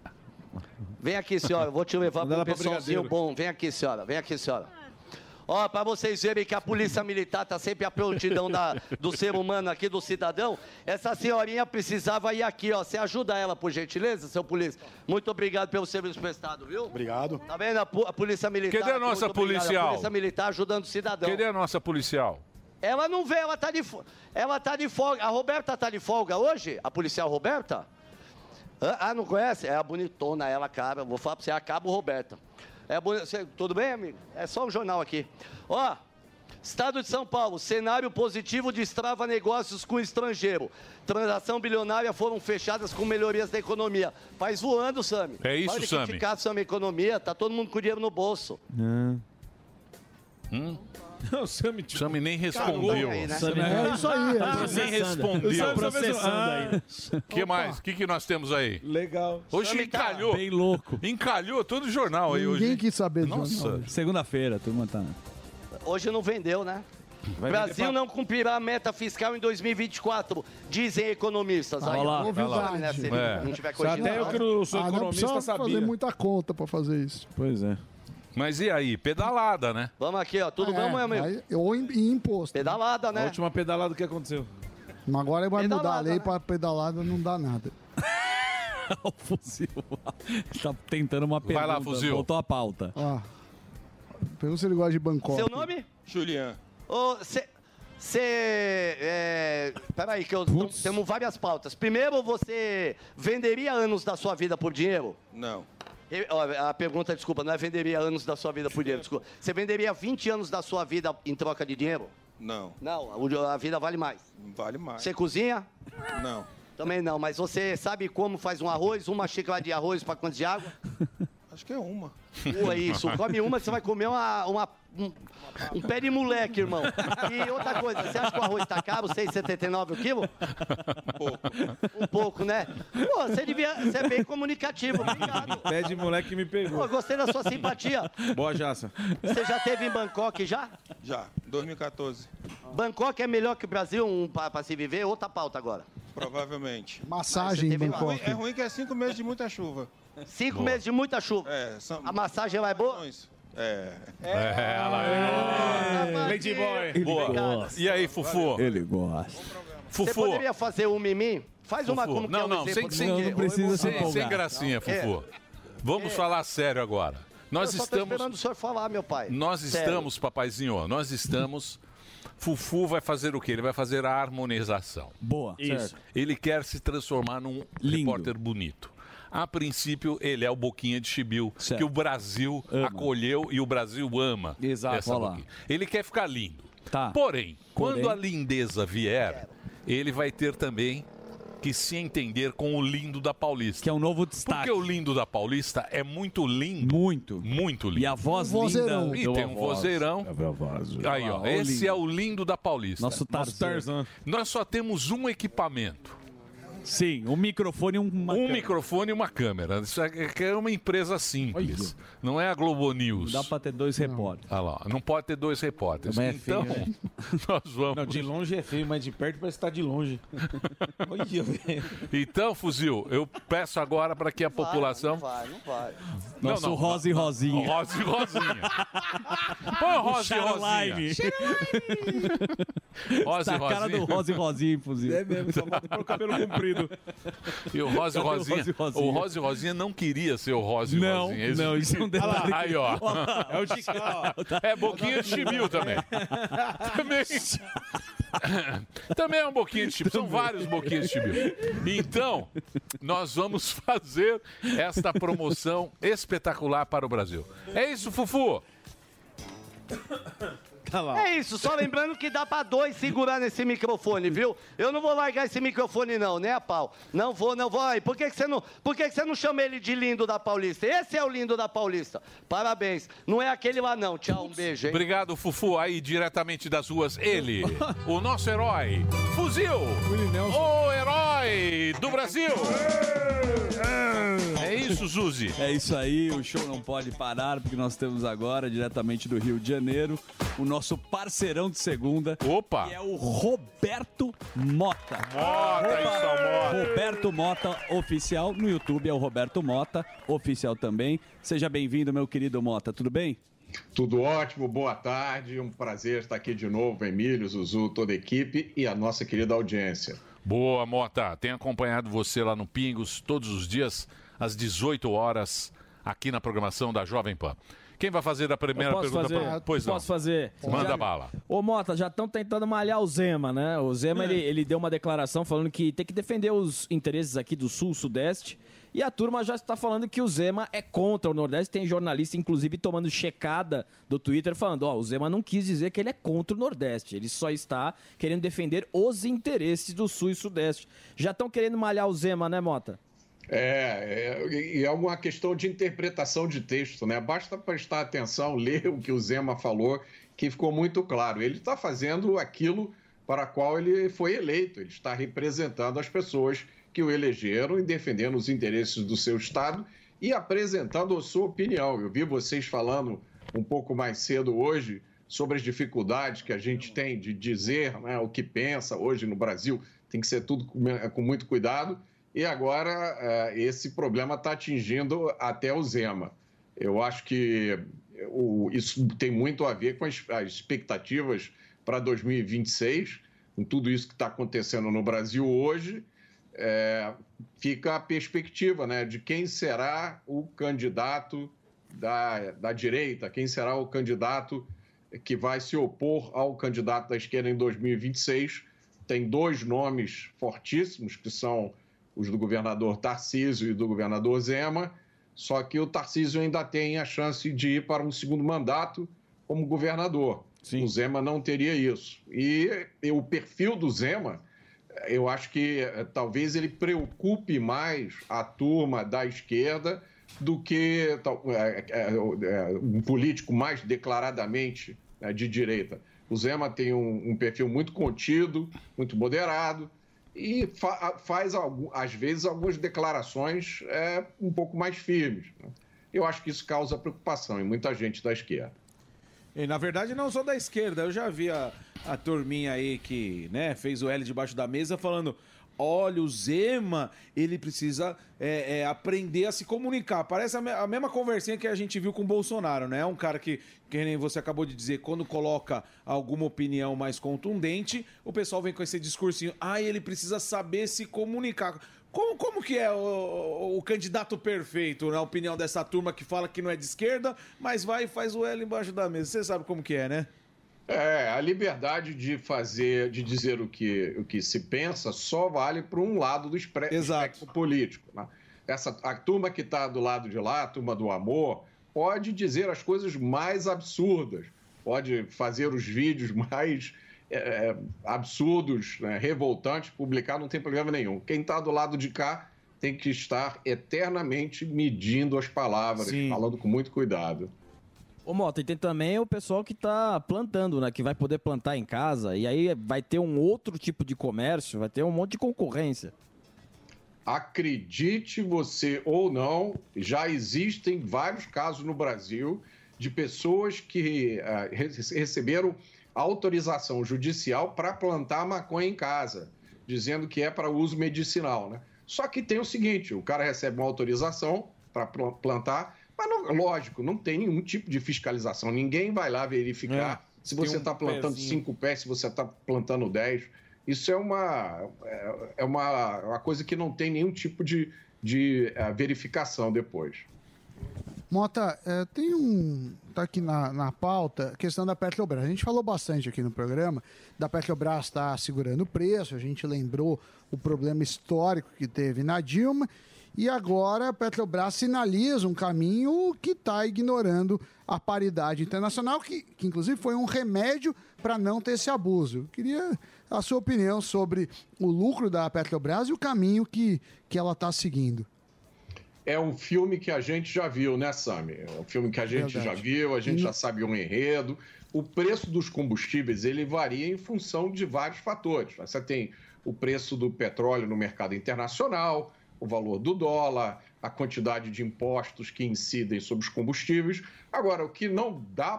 Vem aqui, senhora, eu vou te levar Manda para ela um pra pessoalzinho Brigadeiro. bom. Vem aqui, senhora, vem aqui, senhora. Ó, para vocês verem que a polícia militar tá sempre à prontidão da, do ser humano aqui, do cidadão, essa senhorinha precisava ir aqui, ó. Você ajuda ela, por gentileza, seu polícia? Muito obrigado pelo serviço prestado, viu? Obrigado. Tá vendo a, pu- a polícia militar? Cadê a aqui, nossa muito obrigado. policial? A polícia militar ajudando o cidadão. Cadê a nossa policial? Ela não vê, ela tá de fo- ela tá de folga. A Roberta tá de folga hoje? A policial Roberta? Ah, ah, não conhece? É a bonitona, ela, cara. Vou falar pra você, acaba o Roberta. É boni- você- tudo bem, amigo? É só um jornal aqui. Ó, Estado de São Paulo, cenário positivo destrava negócios com estrangeiro. Transação bilionária foram fechadas com melhorias da economia. Faz voando, Sami. É isso, Pode Sami. criticar, Sami, a economia. Tá todo mundo com dinheiro no bolso. Hum? O Sami, tipo, Sami nem respondeu. aí, né? É isso aí. Tá é. nem respondeu. Sami processando aí. O que mais? O que, que nós temos aí? Legal. Hoje Sami tá encalhou. Bem louco. Encalhou todo o jornal aí Ninguém hoje. quis saber de Nossa. jornal. Segunda-feira, turma tá. Hoje não vendeu, né? Vai Brasil vender pra- não cumprirá a meta fiscal em dois mil e vinte e quatro, dizem economistas. Aí, Olha lá, ó. novidade. Né, se É. não tiver Isso até corrigido, eu que não sou Ah, não economista precisa sabia. fazer muita conta pra fazer isso. Pois é. Mas e aí? Pedalada, né? Vamos aqui, ó. Tudo É, bom, meu amigo? aí- Ou em, em imposto. Pedalada, A né? última pedalada, o que aconteceu? Mas agora vai mudar a Pedalada, lei né? pra pedalada, não dá nada. O fuzil. Tá tentando uma pergunta. Vai lá, fuzil. Voltou a pauta. Ó. Pergunta se ele gosta de Bangkok. Seu nome? Julian. Você... É... Peraí, que eu, não- temos várias pautas. Primeiro, você venderia anos da sua vida por dinheiro? Não. Eu- ó, a pergunta, desculpa, não é venderia anos da sua vida por dinheiro, desculpa. Você venderia vinte anos da sua vida em troca de dinheiro? Não. Não, o- a vida vale mais. Vale mais. Você cozinha? Não. Também não, mas você sabe como faz um arroz? Uma xícara de arroz para quantos de água? Acho que é uma. Pô, é isso. Come uma que você vai comer uma, uma- um, um pé de moleque, irmão. E outra coisa, você acha que o arroz tá caro, seis e setenta e nove o quilo? Um pouco. Um pouco, né? Pô, você devia ser bem comunicativo. Obrigado. Pé de moleque me pegou. Pô, gostei da sua simpatia. Boa, Jaça. Você já esteve em Bangkok já? Já. dois mil e quatorze. Bangkok é melhor que o Brasil um, para se viver? Outra pauta agora. Provavelmente. Massagem em Mas você teve É lá. ruim, Bangkok. é ruim que é cinco meses de muita chuva. Cinco Boa. meses de muita chuva. É, são... A massagem lá é boa? É. É, Ah, Lady Boy. Boa. E aí, Fufu? Ele gosta. Você Fufu. poderia fazer um mimim? Faz uma Fufu. como que Não, é um não, exemplo sem, de sem, mimim. não precisa se sem, sem empolgar. gracinha, Fufu. Vamos falar sério agora. Nós Eu só tô estamos, esperando o senhor falar, meu pai. nós Sério. estamos, papaizinho, nós estamos. Fufu vai fazer o quê? Ele vai fazer a harmonização. Boa. Isso. Ele quer se transformar num Lindo. repórter bonito. A princípio, ele é o Boquinha de Chibiu, Certo. que o Brasil Ama. acolheu e o Brasil ama. Exato, essa olha lá. Boquinha. Ele quer ficar lindo. Tá. Porém, Porém. quando a lindeza vier, ele vai ter também que se entender com o lindo da Paulista. Que é um novo destaque. Porque o lindo da Paulista é muito lindo. Muito. Muito lindo. E a voz Um linda. vozeirão. E Deu tem a um voz. vozeirão. Aí, ó, Ó, esse lindo. é o lindo da Paulista. Nosso Tarzan. Nós só temos um equipamento. Sim, um microfone e uma Um câmera. microfone e uma câmera. Isso é, é uma empresa simples. Não é a Globo News. Dá pra ter dois repórteres. Ah lá, não pode ter dois repórteres. Mas é Então, feio, né? nós vamos. Não, de longe é feio, mas de perto parece que tá de longe. Olha, velho. Então, Fuzil, eu peço agora para que a população. Não vai, não vai. Nosso Rosa e Rosinha. Rosa e Rosinha. Põe o Rosa e Sharon Rosinha. Rosa Tá e a cara Rosinha. do Rosa e Rosinha, fuzil. É mesmo, só falta pôr o cabelo comprido. E o Rosa e Cadê o Rosinha? Rosa e Rosinha? O Rosa e Rosinha não queria ser o Rosa e Não, Rosinha. Eles- não, isso é um detalhe. Aí, ó. É o de cá, ó. É boquinha de chibio também. Também. Também é um boquinha de chibio. São vários boquinhas de chibio. Então, nós vamos fazer esta promoção espetacular para o Brasil. É isso, Fufu? É isso, só lembrando que dá pra dois segurar nesse microfone, viu? Eu não vou largar esse microfone não, nem a pau. Não vou, não vou. Aí, por que, que, você, não, por que, que você não chama ele de lindo da Paulista? Esse é o lindo da Paulista. Parabéns. Não é aquele lá não. Tchau, um beijo, hein? Obrigado, Fufu. Aí, diretamente das ruas, ele, o nosso herói, Fuzil, o herói do Brasil. É isso, Zuzi. É isso aí, o show não pode parar, porque nós temos agora, diretamente do Rio de Janeiro, o nosso parceirão de segunda. Opa! Que é o Roberto Mota. Mota, isso, Mota. Roberto Mota Oficial. No YouTube é o Roberto Mota Oficial também. Seja bem-vindo, meu querido Mota. Tudo bem? Tudo ótimo, boa tarde. Um prazer estar aqui de novo, Emílio, Zuzu, toda a equipe e a nossa querida audiência. Boa, Mota. Tenho acompanhado você lá no Pingos todos os dias, às dezoito horas, aqui na programação da Jovem Pan. Quem vai fazer a primeira Eu posso pergunta? fazer? Pra... Pois não. Posso fazer? Manda Já- bala. Ô, Mota, já estão tentando malhar o Zema, né? O Zema, ele, ele deu uma declaração falando que tem que defender os interesses aqui do Sul, Sudeste. E a turma já está falando que o Zema é contra o Nordeste. Tem jornalista, inclusive, tomando checada do Twitter, falando, ó, o Zema não quis dizer que ele é contra o Nordeste. Ele só está querendo defender os interesses do Sul e Sudeste. Já estão querendo malhar o Zema, né, Mota? É, é, e é uma questão de interpretação de texto, né? Basta prestar atenção, ler o que o Zema falou, que ficou muito claro. Ele está fazendo aquilo para qual ele foi eleito. Ele está representando as pessoas que o elegeram e defendendo os interesses do seu Estado e apresentando a sua opinião. Eu vi vocês falando um pouco mais cedo hoje sobre as dificuldades que a gente tem de dizer, né, o que pensa hoje no Brasil. Tem que ser tudo com, com muito cuidado. E agora eh, esse problema está atingindo até o Zema. Eu acho que o, isso tem muito a ver com as, as expectativas para dois mil e vinte e seis, com tudo isso que está acontecendo no Brasil hoje. É, fica a perspectiva, né, de quem será o candidato da, da direita, quem será o candidato que vai se opor ao candidato da esquerda em dois mil e vinte e seis. Tem dois nomes fortíssimos, que são os do governador Tarcísio e do governador Zema, só que o Tarcísio ainda tem a chance de ir para um segundo mandato como governador. Sim. O Zema não teria isso. E, e o perfil do Zema, eu acho que eh, talvez ele preocupe mais a turma da esquerda do que tal, é, é, é, um político mais declaradamente né, de direita. O Zema tem um, um perfil muito contido, muito moderado, e fa faz, às vezes, algumas declarações é, um pouco mais firmes. Né? Eu acho que isso causa preocupação em muita gente da esquerda. E, na verdade, não sou da esquerda. Eu já vi a, a turminha aí que né, fez o L debaixo da mesa falando... Olha, o Zema, ele precisa é, é, aprender a se comunicar. Parece a, me a mesma conversinha que a gente viu com o Bolsonaro, né? Um cara que, que nem você acabou de dizer, quando coloca alguma opinião mais contundente, o pessoal vem com esse discursinho. Ah, ele precisa saber se comunicar. Como, como que é o, o, o candidato perfeito, na opinião dessa turma que fala que não é de esquerda, mas vai e faz o L embaixo da mesa? Você sabe como que é, né? É, a liberdade de fazer, de dizer o que, o que se pensa só vale para um lado do espectro político. Né? Essa, a turma que está do lado de lá, a turma do amor, pode dizer as coisas mais absurdas, pode fazer os vídeos mais é, absurdos, né, revoltantes, publicar não tem problema nenhum. Quem está do lado de cá tem que estar eternamente medindo as palavras, Sim. falando com muito cuidado. Ô, Mota, e tem também o pessoal que tá plantando, né? Que vai poder plantar em casa. E aí vai ter um outro tipo de comércio, vai ter um monte de concorrência. Acredite você ou não, já existem vários casos no Brasil de pessoas que uh, receberam autorização judicial para plantar maconha em casa, dizendo que é para uso medicinal, né? Só que tem o seguinte, o cara recebe uma autorização para plantar, mas não, lógico, não tem nenhum tipo de fiscalização, ninguém vai lá verificar é, se você está um plantando pezinho. cinco pés, se você está plantando dez. Isso é uma, é uma, uma coisa que não tem nenhum tipo de, de uh, verificação depois. Mota, é, tem um... Tá aqui na, na pauta a questão da Petrobras. A gente falou bastante aqui no programa da Petrobras estar tá segurando o preço, a gente lembrou o problema histórico que teve na Dilma, e agora a Petrobras sinaliza um caminho que está ignorando a paridade internacional, que, que inclusive foi um remédio para não ter esse abuso. Eu queria a sua opinião sobre o lucro da Petrobras e o caminho que, que ela está seguindo. É um filme que a gente já viu, né, Sami? É um filme que a gente Verdade. já viu, a gente hum. já sabe um enredo. O preço dos combustíveis, ele varia em função de vários fatores. Você tem o preço do petróleo no mercado internacional, o valor do dólar, a quantidade de impostos que incidem sobre os combustíveis. Agora, o que não dá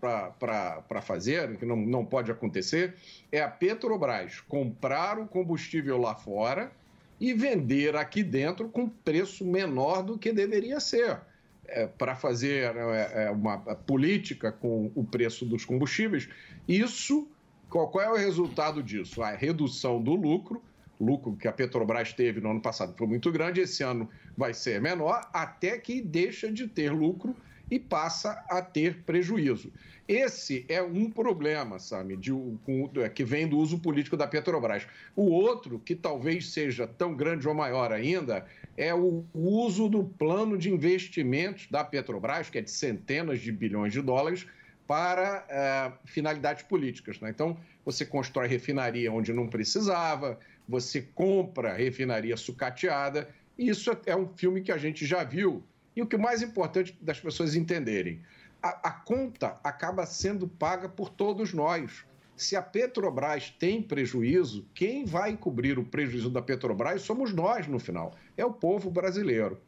para fazer, o que não, não pode acontecer, é a Petrobras comprar o combustível lá fora e vender aqui dentro com preço menor do que deveria ser. É, para fazer é, uma política com o preço dos combustíveis, isso, qual, qual é o resultado disso? A redução do lucro, lucro que a Petrobras teve no ano passado foi muito grande, esse ano vai ser menor, até que deixa de ter lucro e passa a ter prejuízo. Esse é um problema, sabe, de, com, que vem do uso político da Petrobras. O outro, que talvez seja tão grande ou maior ainda, é o uso do plano de investimentos da Petrobras, que é de centenas de bilhões de dólares, para uh, finalidades políticas, né? Então, você constrói refinaria onde não precisava, você compra refinaria sucateada, e isso é um filme que a gente já viu. E o que é mais importante das pessoas entenderem, a, a conta acaba sendo paga por todos nós. Se a Petrobras tem prejuízo, quem vai cobrir o prejuízo da Petrobras somos nós no final. É o povo brasileiro.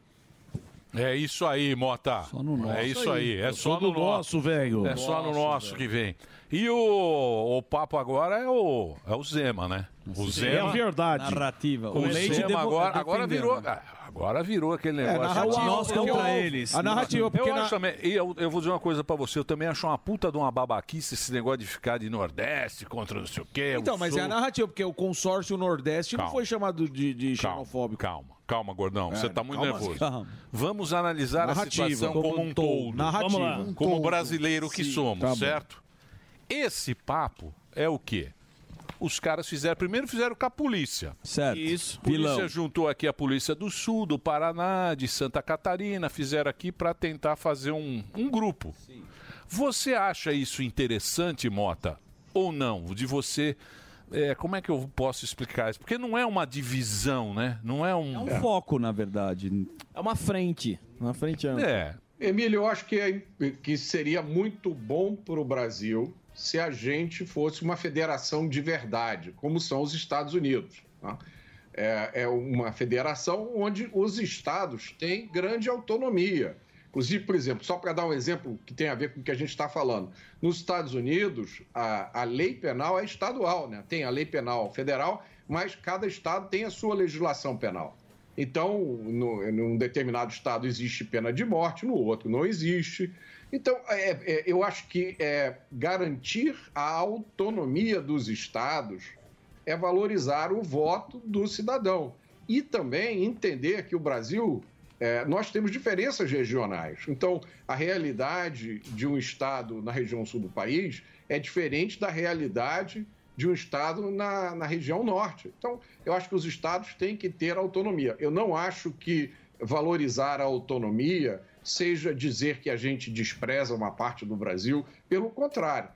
É isso aí, Mota. Só no nosso. É isso aí. É só no nosso, velho. É só no nosso que vem. E o, o papo agora é o, é o Zema, né? O Sim, Zema. é a verdade. Narrativa. O, o Zema agora, agora virou... Agora virou aquele negócio. É, narrativa, nós contra eles. A narrativa, porque eu na... acho também, e eu, eu vou dizer uma coisa pra você, eu também acho uma puta de uma babaquice esse negócio de ficar de Nordeste contra não sei o quê. Então, mas Sul. é a narrativa, porque o consórcio Nordeste Calma. não foi chamado de, de calma, xenofóbico. Calma, calma, gordão, É, você tá muito calma, nervoso. calma. Vamos analisar Narrativa, a situação como como um um todo. todo. Narrativa. Vamos lá. Um Como todo. brasileiro que Sim, somos, tá bom. certo? Esse papo é o quê? Os caras fizeram, primeiro fizeram com a polícia. Certo. Isso. A polícia Pilão. juntou aqui a polícia do Sul, do Paraná, de Santa Catarina, fizeram aqui para tentar fazer um, um grupo. Sim. Você acha isso interessante, Mota, ou não? De você... É, como é que eu posso explicar isso? Porque não é uma divisão, né? Não é um... É um foco, na verdade. É uma frente. Uma frente ampla. É. Emílio, eu acho que, é, que seria muito bom para o Brasil se a gente fosse uma federação de verdade, como são os Estados Unidos. Tá? É, é uma federação onde os estados têm grande autonomia. Inclusive, por exemplo, só para dar um exemplo que tem a ver com o que a gente está falando, nos Estados Unidos, a, a lei penal é estadual, né? Tem a lei penal federal, mas cada estado tem a sua legislação penal. Então, no, num determinado estado existe pena de morte, no outro não existe. Então, é, é, eu acho que é, garantir a autonomia dos estados é valorizar o voto do cidadão. E também entender que o Brasil, é, nós temos diferenças regionais. Então, a realidade de um estado na região sul do país é diferente da realidade de um estado na, na região norte. Então, eu acho que os estados têm que ter autonomia. Eu não acho que valorizar a autonomia seja dizer que a gente despreza uma parte do Brasil. Pelo contrário.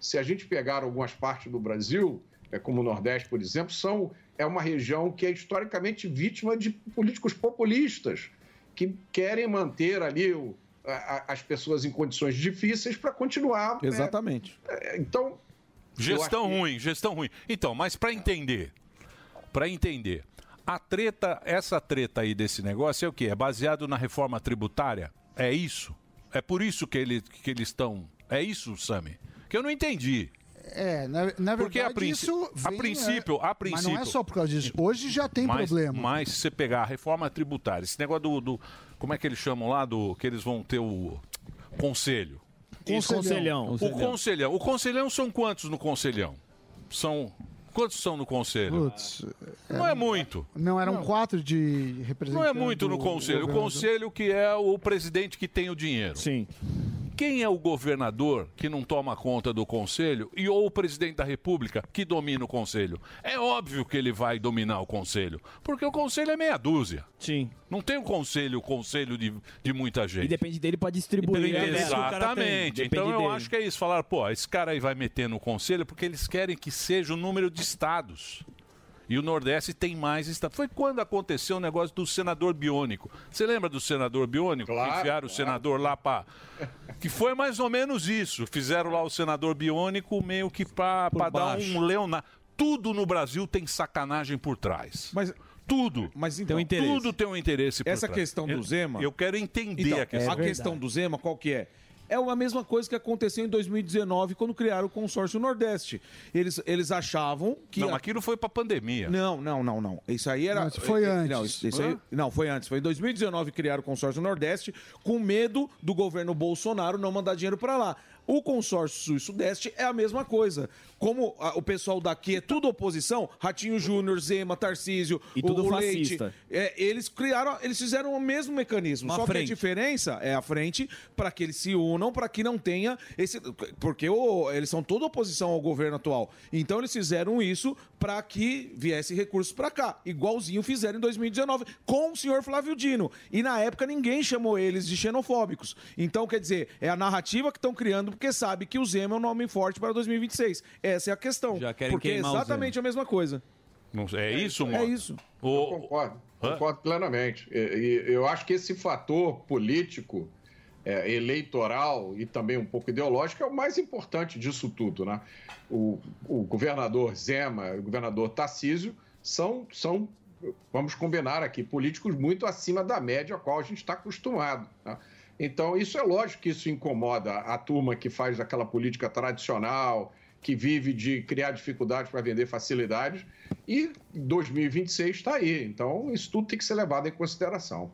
se a gente pegar algumas partes do Brasil, é, como o Nordeste, por exemplo, são, é uma região que é historicamente vítima de políticos populistas, que querem manter ali o, a, as pessoas em condições difíceis para continuar. Exatamente. É, então. Gestão ruim, gestão ruim. Então, mas para entender, para entender, a treta, essa treta aí desse negócio é o quê? É baseado na reforma tributária? É isso? É por isso que, ele, que eles estão... É isso, Sami? Que eu não entendi. É, na, na Porque verdade, a, princ... isso a vem, princípio, a princípio... Mas não é só por causa disso. Hoje já tem mas, problema. Mas se você pegar a reforma tributária, esse negócio do, do... Como é que eles chamam lá? Do, que eles vão ter o conselho. Conselhão. O conselhão. O conselhão são quantos no conselhão? São... Quantos são no conselho? Putz, não é muito. Não, eram Não. quatro de representantes. Não é muito no conselho. O conselho que é o presidente que tem o dinheiro. Sim. Quem é o governador que não toma conta do conselho e ou o presidente da república que domina o conselho? É óbvio que ele vai dominar o conselho, porque o conselho é meia dúzia. Sim. Não tem um conselho, conselho de, de muita gente. E depende dele para distribuir. Depende, exatamente. Depende Então eu dele. acho que é isso. Falaram, pô, esse cara aí vai meter no conselho porque eles querem que seja o número de estados. E o Nordeste tem mais estados. Foi quando aconteceu o negócio do senador biônico. Você lembra do senador biônico? Claro, que enfiaram claro. o senador lá para... Que foi mais ou menos isso. Fizeram lá o senador biônico meio que para dar um leonardo. Tudo no Brasil tem sacanagem por trás. Mas... Tudo. Mas então, tem um interesse. Tudo tem um interesse por Essa trás. questão do Eu- Zema... Eu quero entender Então, a questão. a questão do Zema, qual que é? É a mesma coisa que aconteceu em dois mil e dezenove, quando criaram o consórcio Nordeste. Eles, eles achavam que... Não, a- aquilo foi para pandemia. Não, não, não, não. Isso aí era... Não, isso foi antes. Não, isso, isso aí- Hã? não, foi antes. Foi em dois mil e dezenove que criaram o consórcio Nordeste, com medo do governo Bolsonaro não mandar dinheiro para lá. O consórcio Sul e Sudeste é a mesma coisa. Como a- o pessoal daqui é tudo oposição, Ratinho Júnior, Zema, Tarcísio, E o, tudo o Leite, fascista. é, eles criaram, eles fizeram o mesmo mecanismo. Uma só frente. que a diferença é a frente para que eles se unam, para que não tenha esse. Porque o- eles são toda oposição ao governo atual. Então eles fizeram isso para que viesse recursos para cá. Igualzinho fizeram em dois mil e dezenove com o senhor Flávio Dino. E na época ninguém chamou eles de xenofóbicos. Então, quer dizer, é a narrativa que estão criando porque sabe que o Zema é um nome forte para dois mil e vinte e seis. Essa é a questão. Já querem Porque é queimar o exatamente a mesma coisa. Não, é isso, É mano? isso. Eu concordo, concordo plenamente. E, e eu acho que esse fator político, é, eleitoral e também um pouco ideológico é o mais importante disso tudo, né? O, o governador Zema e o governador Tarcísio são, são, vamos combinar aqui, políticos muito acima da média a qual a gente está acostumado, né? Então, isso é lógico que isso incomoda a turma que faz aquela política tradicional, que vive de criar dificuldades para vender facilidades. E dois mil e vinte e seis está aí. Então, isso tudo tem que ser levado em consideração.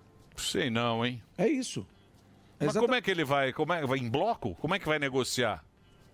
Sei não, hein? É isso. Mas como é que ele vai? Como é, vai em bloco? Como é que vai negociar?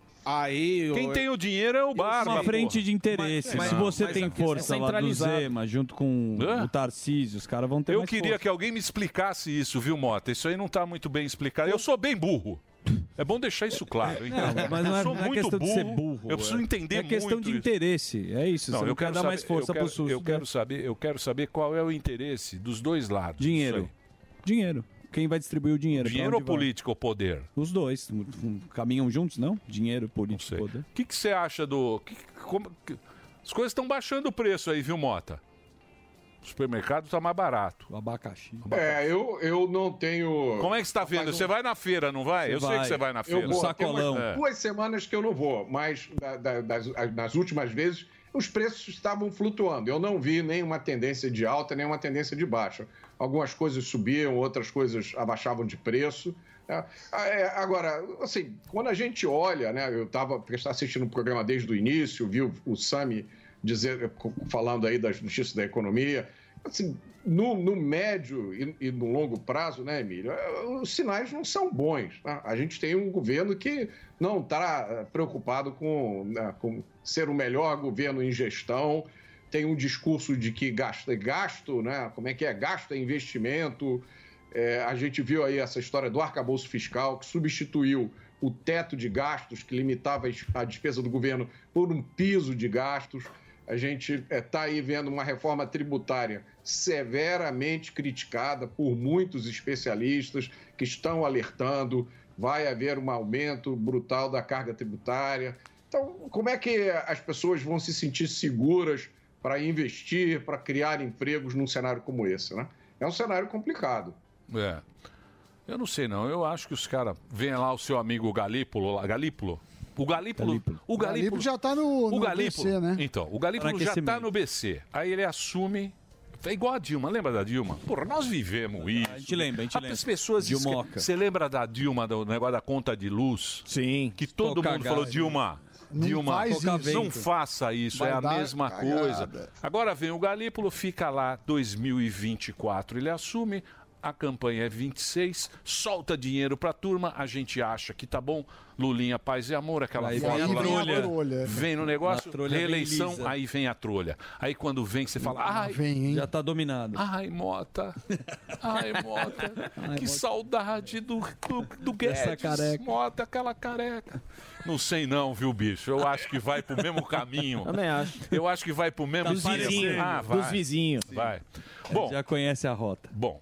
Aí, Quem tem o dinheiro é o Barba. Uma frente porra. de interesse. Mas- Se não, você mas tem a questão força é lá do centralizado. Zema, junto com Hã? o Tarcísio, os caras vão ter Eu mais queria força. que alguém me explicasse isso, viu, Mota? Isso aí não tá muito bem explicado. Eu sou bem burro. É bom deixar isso claro, hein? Não, mas não é, eu sou não é muito questão burro, de ser burro. Eu preciso é- entender É questão muito de isso. interesse. É isso. Não, você eu não quer quero dar saber, mais força eu quero, pro SUS. eu quero saber, eu quero saber qual é o interesse dos dois lados. Dinheiro. Isso Dinheiro. Quem vai distribuir o dinheiro? aí. Pra Dinheiro ou onde vai? político ou poder? Os dois. um- um- Caminham juntos, não? Dinheiro, político, poder. O que que você acha do... que- como- que- as coisas estão baixando o preço aí, viu, Mota? O supermercado tá mais barato. O abacaxi. É, eu, eu não tenho... Como é que você tá vendo? Você vai na feira, não vai? Você Eu sei vai. que você vai na feira. Eu vou. Tem umas É. duas semanas que eu não vou, mas da- da- das, nas últimas vezes os preços estavam flutuando. Eu não vi nenhuma tendência de alta, nenhuma tendência de baixa. Algumas coisas subiam, outras coisas abaixavam de preço. É, é, agora, assim, quando a gente olha, né, eu estava assistindo o programa desde o início, vi o, o Sami dizer, falando aí da justiça da economia. Assim, no, no médio e, e no longo prazo, né, Emílio, os sinais não são bons. Tá? A gente tem um governo que não está preocupado com, né, com ser o melhor governo em gestão, tem um discurso de que gasto é gasto, né? Como é que é? Gasto é investimento. É, a gente viu aí essa história do arcabouço fiscal, que substituiu o teto de gastos, que limitava a despesa do governo, por um piso de gastos. A gente está aí vendo uma reforma tributária severamente criticada por muitos especialistas que estão alertando vai haver um aumento brutal da carga tributária. Então, como é que as pessoas vão se sentir seguras para investir, para criar empregos num cenário como esse, né? É um cenário complicado. É. Eu não sei, não. Eu acho que os caras... Vem lá o seu amigo Galípolo, lá. Galípolo? O Galípolo... Galípolo. O Galípolo Galípolo já tá no- o no Galípolo, B C, né? Então, o Galípolo Tá no já tá aquecimento. no B C. Aí ele assume... É igual a Dilma, lembra da Dilma? Porra, nós vivemos isso. A gente lembra, a gente lembra. As pessoas dizem que- Dilmoca. Você lembra da Dilma, do negócio da conta de luz? Sim. Que todo Ficou mundo cagado. falou, Dilma... Não Dilma, faz isso. não faça isso, Vai é a dar mesma cagada. coisa. Agora vem o Galípolo, fica lá dois mil e vinte e quatro, ele assume, a campanha é vinte e seis, solta dinheiro pra turma, a gente acha que tá bom, Lulinha, paz e amor, aquela Aí foto vem a lá, trolha. trolha. vem no negócio, A trolha vem reeleição, lisa. aí vem a trolha. Aí quando vem, você fala, ai, Já tá dominado. ai, Mota, ai, Mota, que saudade do, do, do Guedes, Essa careca. Mota, aquela careca. Não sei não, viu, bicho? Eu acho que vai pro mesmo caminho. Também acho. Eu acho que vai pro mesmo Dos vizinhos, Ah, vai. dos vizinhos. Vai. Bom, já conhece a rota. Bom.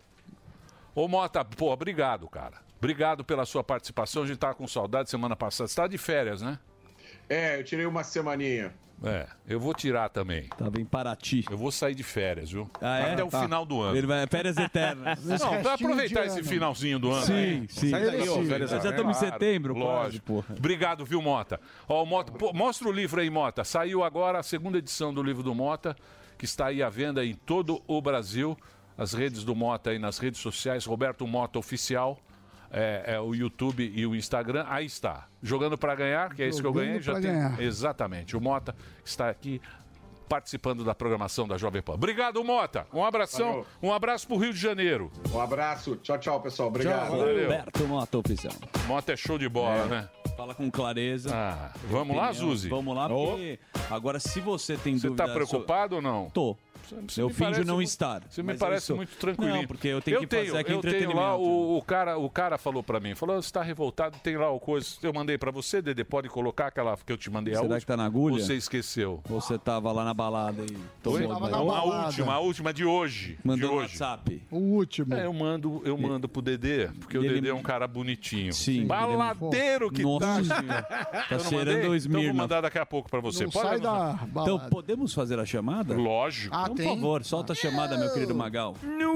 Ô, Mota, pô, obrigado, cara. Obrigado pela sua participação. A gente tava com saudade semana passada. Você tá de férias, né? É, eu tirei uma semaninha. É, eu vou tirar também. Tava em Paraty. Eu vou sair de férias, viu? Ah, é? Até o Tá. final do ano. Ele vai férias eternas. Não, vai aproveitar esse finalzinho do ano. Sim, aí. sim. Sai daí, ô, Sim. férias Já eternas. estamos em Claro, setembro, quase, lógico. porra. Obrigado, viu, Mota? Ó, o Mota, pô, mostra o livro aí, Mota. Saiu agora a segunda edição do livro do Mota, que está aí à venda em todo o Brasil. As redes do Mota aí nas redes sociais, Roberto Mota Oficial. É, é o YouTube e o Instagram, aí está. Jogando para ganhar, que é isso que eu Jogando ganhei. Já pra tem... ganhar. Exatamente. O Mota está aqui participando da programação da Jovem Pan. Obrigado, Mota. Um abração, Valeu. um abraço pro Rio de Janeiro. Um abraço. Tchau, tchau, pessoal. Obrigado. Valeu. Roberto Mota Oficial. Mota é show de bola, É. né? Fala com clareza. Ah, vamos lá, Opinião. Zuzi? Vamos lá, porque agora se você tem Você dúvida... tá preocupado ou não? Tô. Você eu me finjo parece não muito- estar. Você me mas eu parece estou. muito tranquilinho. Não, porque eu tenho que fazer aqui eu tenho entretenimento. lá, o, o, cara, o cara falou pra mim, falou, você tá revoltado, tem lá o coisa, eu mandei pra você, Dedê, pode colocar aquela que eu te mandei a Será última. que tá na agulha? Você esqueceu. Você tava lá na balada e Oi? tomou A banho. última, a última de hoje. Mandou de no hoje. WhatsApp. O último. É, eu mando, eu mando pro Dedê, porque o Ele- Dedê é um cara bonitinho. Sim. Baladeiro que Nossa tá. Senhora. Tá Eu não cheirando mandei? o Então eu Smirnoff. vou mandar daqui a pouco pra você. Não Pode sai anunciar? da Então, balada. podemos fazer a chamada? Lógico. Ah, Por tem? favor, solta a chamada, meu querido Magal.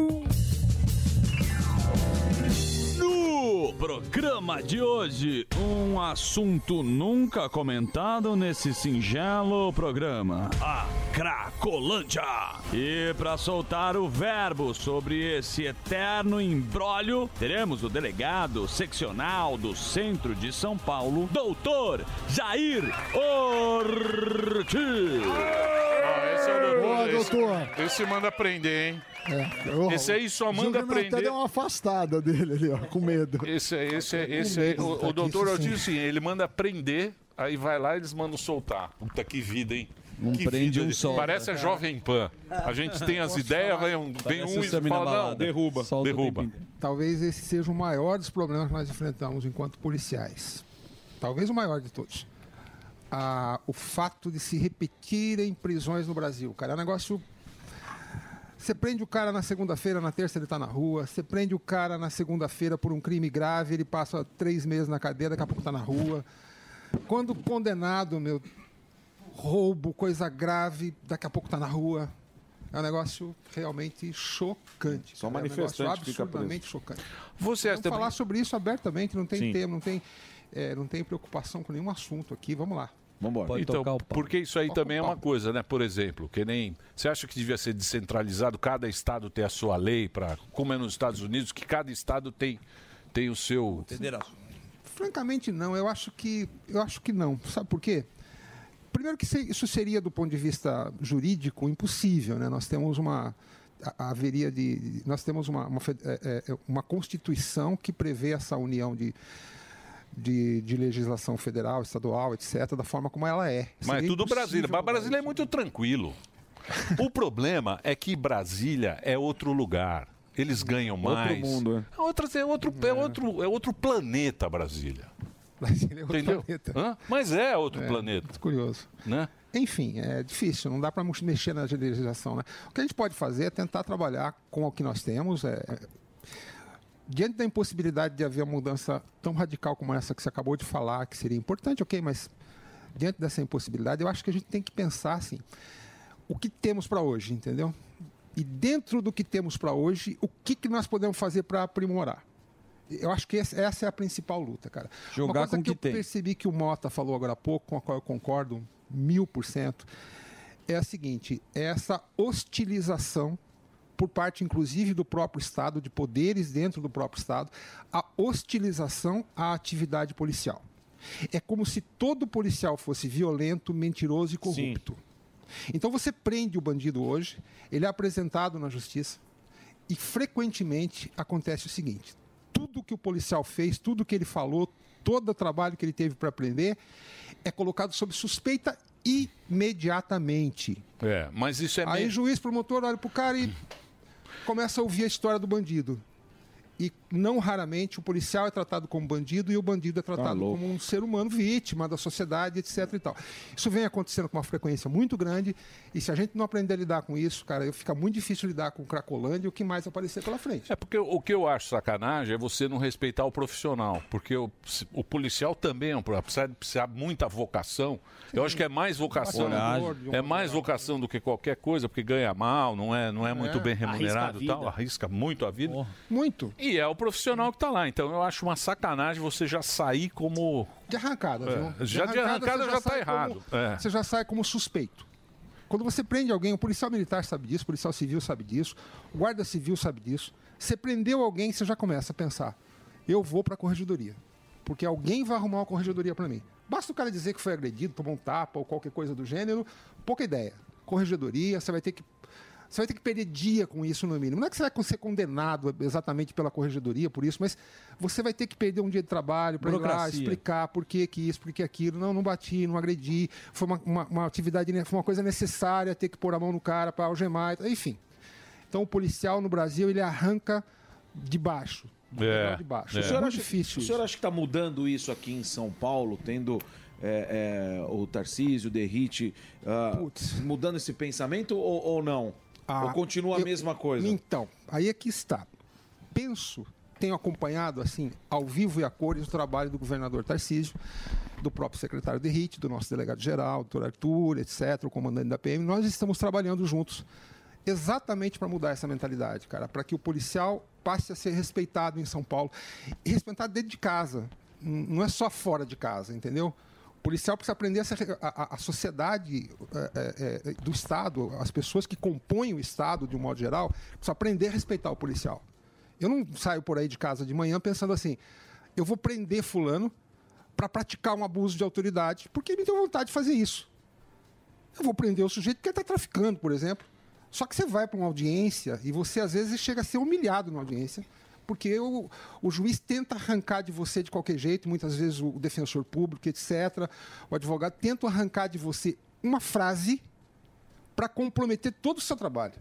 No programa de hoje, um assunto nunca comentado nesse singelo programa, a Cracolândia. E para soltar o verbo sobre esse eterno imbróglio, teremos o delegado seccional do centro de São Paulo, doutor Jair Ortiz. Ah, esse é o doutor. Boa, esse, doutor. esse manda prender, hein? É, eu- Esse aí só manda Júlio prender- até deu uma afastada dele ali, ó, com medo. Esse, é- esse, é- esse, é- medo, o, tá o aqui, doutor isso Ortiz, sim, ele manda prender, aí vai lá e eles mandam soltar. Puta, que vida, hein? Um que prende, vida. um solta. Parece a Jovem Pan. A gente tem as ideias, vem um, vem Parece um o e Sami na fala, não, balada. derruba, Solta o derruba. tempo inteiro. Talvez esse seja o maior dos problemas que nós enfrentamos enquanto policiais. Talvez o maior de todos. Ah, o fato de se repetirem prisões no Brasil. Cara, é um negócio... Você prende o cara na segunda-feira, na terça ele está na rua. Você prende o cara na segunda-feira por um crime grave, ele passa três meses na cadeia, daqui a pouco está na rua. Quando condenado, meu, roubo, coisa grave, daqui a pouco está na rua. É um negócio realmente chocante. Só cara. manifestante É um negócio fica absurdamente preso. chocante. Você Vamos também- falar sobre isso abertamente, não tem Sim. tema, não tem, é, não tem preocupação com nenhum assunto aqui. Vamos lá. Vambora. Então, porque isso aí Toca também é o uma pau. coisa, né? Por exemplo, que nem. Você acha que devia ser descentralizado, cada estado ter a sua lei, para como é nos Estados Unidos, que cada estado tem, tem o seu. Francamente, não. Eu acho que, eu acho que não. Sabe por quê? Primeiro que se- isso seria, do ponto de vista jurídico, impossível, né? Nós temos uma a- haveria de, de- nós temos uma uma, fe- é, é, uma constituição que prevê essa união de de, de legislação federal, estadual, etcétera, da forma como ela é. Mas é Seria tudo impossível Brasília. Mas mudar Brasília é muito tranquilo. O problema é que Brasília é outro lugar. Eles ganham Outro mais. mundo, É, outras- é, outro, é, outro, é outro planeta, Brasília. Brasília é outro Entendeu? planeta. Hã? Mas é outro É, planeta. Curioso. Né? Enfim, é difícil, não dá para mexer na legislação. Né? O que a gente pode fazer é tentar trabalhar com o que nós temos. É, é, diante da impossibilidade de haver uma mudança tão radical como essa que você acabou de falar, que seria importante, ok, mas diante dessa impossibilidade, eu acho que a gente tem que pensar assim, o que temos para hoje, entendeu? E dentro do que temos para hoje, o que, que nós podemos fazer para aprimorar? Eu acho que essa, essa é a principal luta, cara. Jogar Uma coisa com o que que eu tem. percebi que o Mota falou agora há pouco, com a qual eu concordo mil por cento, é a seguinte, é essa hostilização por parte, inclusive, do próprio Estado, de poderes dentro do próprio Estado, a hostilização à atividade policial. É como se todo policial fosse violento, mentiroso e corrupto. Sim. Então você prende o bandido hoje, ele é apresentado na justiça e frequentemente acontece o seguinte, tudo que o policial fez, tudo que ele falou, todo o trabalho que ele teve para aprender é colocado sob suspeita imediatamente. É, mas isso é Aí meio... juiz, promotor, olha pro cara e começa a ouvir a história do bandido. E não raramente o policial é tratado como bandido e o bandido é tratado como um ser humano vítima da sociedade, etc e tal. Isso vem acontecendo com uma frequência muito grande e se a gente não aprender a lidar com isso, cara, fica muito difícil lidar com o Cracolândia e o que mais aparecer pela frente. É porque o que eu acho sacanagem é você não respeitar o profissional, porque o, o policial também é um precisa, precisa muita vocação. Sim. Eu acho que é mais vocação, é mais vocação do que qualquer coisa, porque ganha mal, não é, não é muito É. bem remunerado Arrisca e a tal, vida. arrisca muito a vida. Muito. E é o profissional que está lá. Então eu acho uma sacanagem você já sair como. De arrancada, É, viu? já de arrancada você já tá sai errado. como- É. Você já sai como suspeito. Quando você prende alguém, o policial militar sabe disso, o policial civil sabe disso, o guarda civil sabe disso. Você prendeu alguém, você já começa a pensar: eu vou para a corregedoria, porque alguém vai arrumar uma corregedoria para mim. Basta o cara dizer que foi agredido, tomou um tapa ou qualquer coisa do gênero, pouca ideia. Corregedoria, você vai ter que Você vai ter que perder dia com isso, no mínimo. Não é que você vai ser condenado exatamente pela corregedoria por isso, mas você vai ter que perder um dia de trabalho para ir lá Burocracia. explicar por que, que isso, por que aquilo. Não, não bati, não agredi. Foi uma, uma, uma atividade, foi uma coisa necessária, ter que pôr a mão no cara para algemar, enfim. Então o policial no Brasil, ele arranca de baixo. É, de baixo. O É, senhor, muito acha, difícil o senhor acha que está mudando isso aqui em São Paulo, tendo é, é, o Tarcísio, o Derrite, ah, mudando esse pensamento ou, ou não? ou continua a eu- mesma coisa? Então, aí é que está. Penso, tenho acompanhado, assim, ao vivo e a cores, o trabalho do governador Tarcísio, do próprio secretário Derrite, do nosso delegado-geral, doutor Arthur, etcétera, o comandante da P M. Nós estamos trabalhando juntos exatamente para mudar essa mentalidade, cara, para que o policial passe a ser respeitado em São Paulo. E respeitado dentro de casa, N- não é só fora de casa, entendeu? O policial precisa aprender a, ser- a- a- a sociedade é, é, é, do Estado, as pessoas que compõem o Estado, de um modo geral, precisam aprender a respeitar o policial. Eu não saio por aí de casa de manhã pensando assim, eu vou prender fulano para praticar um abuso de autoridade, porque ele me deu vontade de fazer isso. Eu vou prender o sujeito porque ele está traficando, por exemplo. Só que você vai para uma audiência e você, às vezes, chega a ser humilhado na audiência, porque o, o juiz tenta arrancar de você de qualquer jeito, muitas vezes o defensor público, etcétera, o advogado tenta arrancar de você uma frase para comprometer todo o seu trabalho.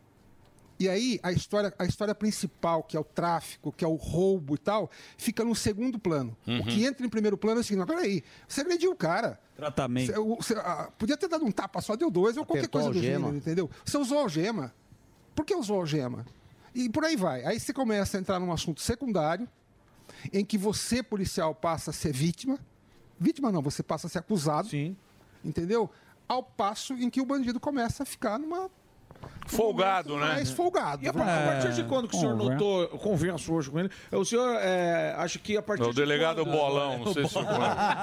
E aí a história, a história principal, que é o tráfico, que é o roubo e tal, fica no segundo plano. Uhum. O que entra em primeiro plano é o seguinte: não, peraí, você agrediu o cara. Tratamento. Você, o- você, ah, podia ter dado um tapa, só deu dois, ou qualquer Apertou coisa a do algema. gênero, entendeu? Você usou algema. Por que usou algema? E por aí vai. Aí você começa a entrar num assunto secundário, em que você, policial, passa a ser vítima. Vítima não, você passa a ser acusado. Sim. Entendeu? Ao passo em que o bandido começa a ficar numa... Folgado, né? Mais folgado. E a, par- a partir de quando que o senhor Conver- notou, eu converso hoje com ele, o senhor é, acha que a partir É o de delegado quando... Bolão, não sei se você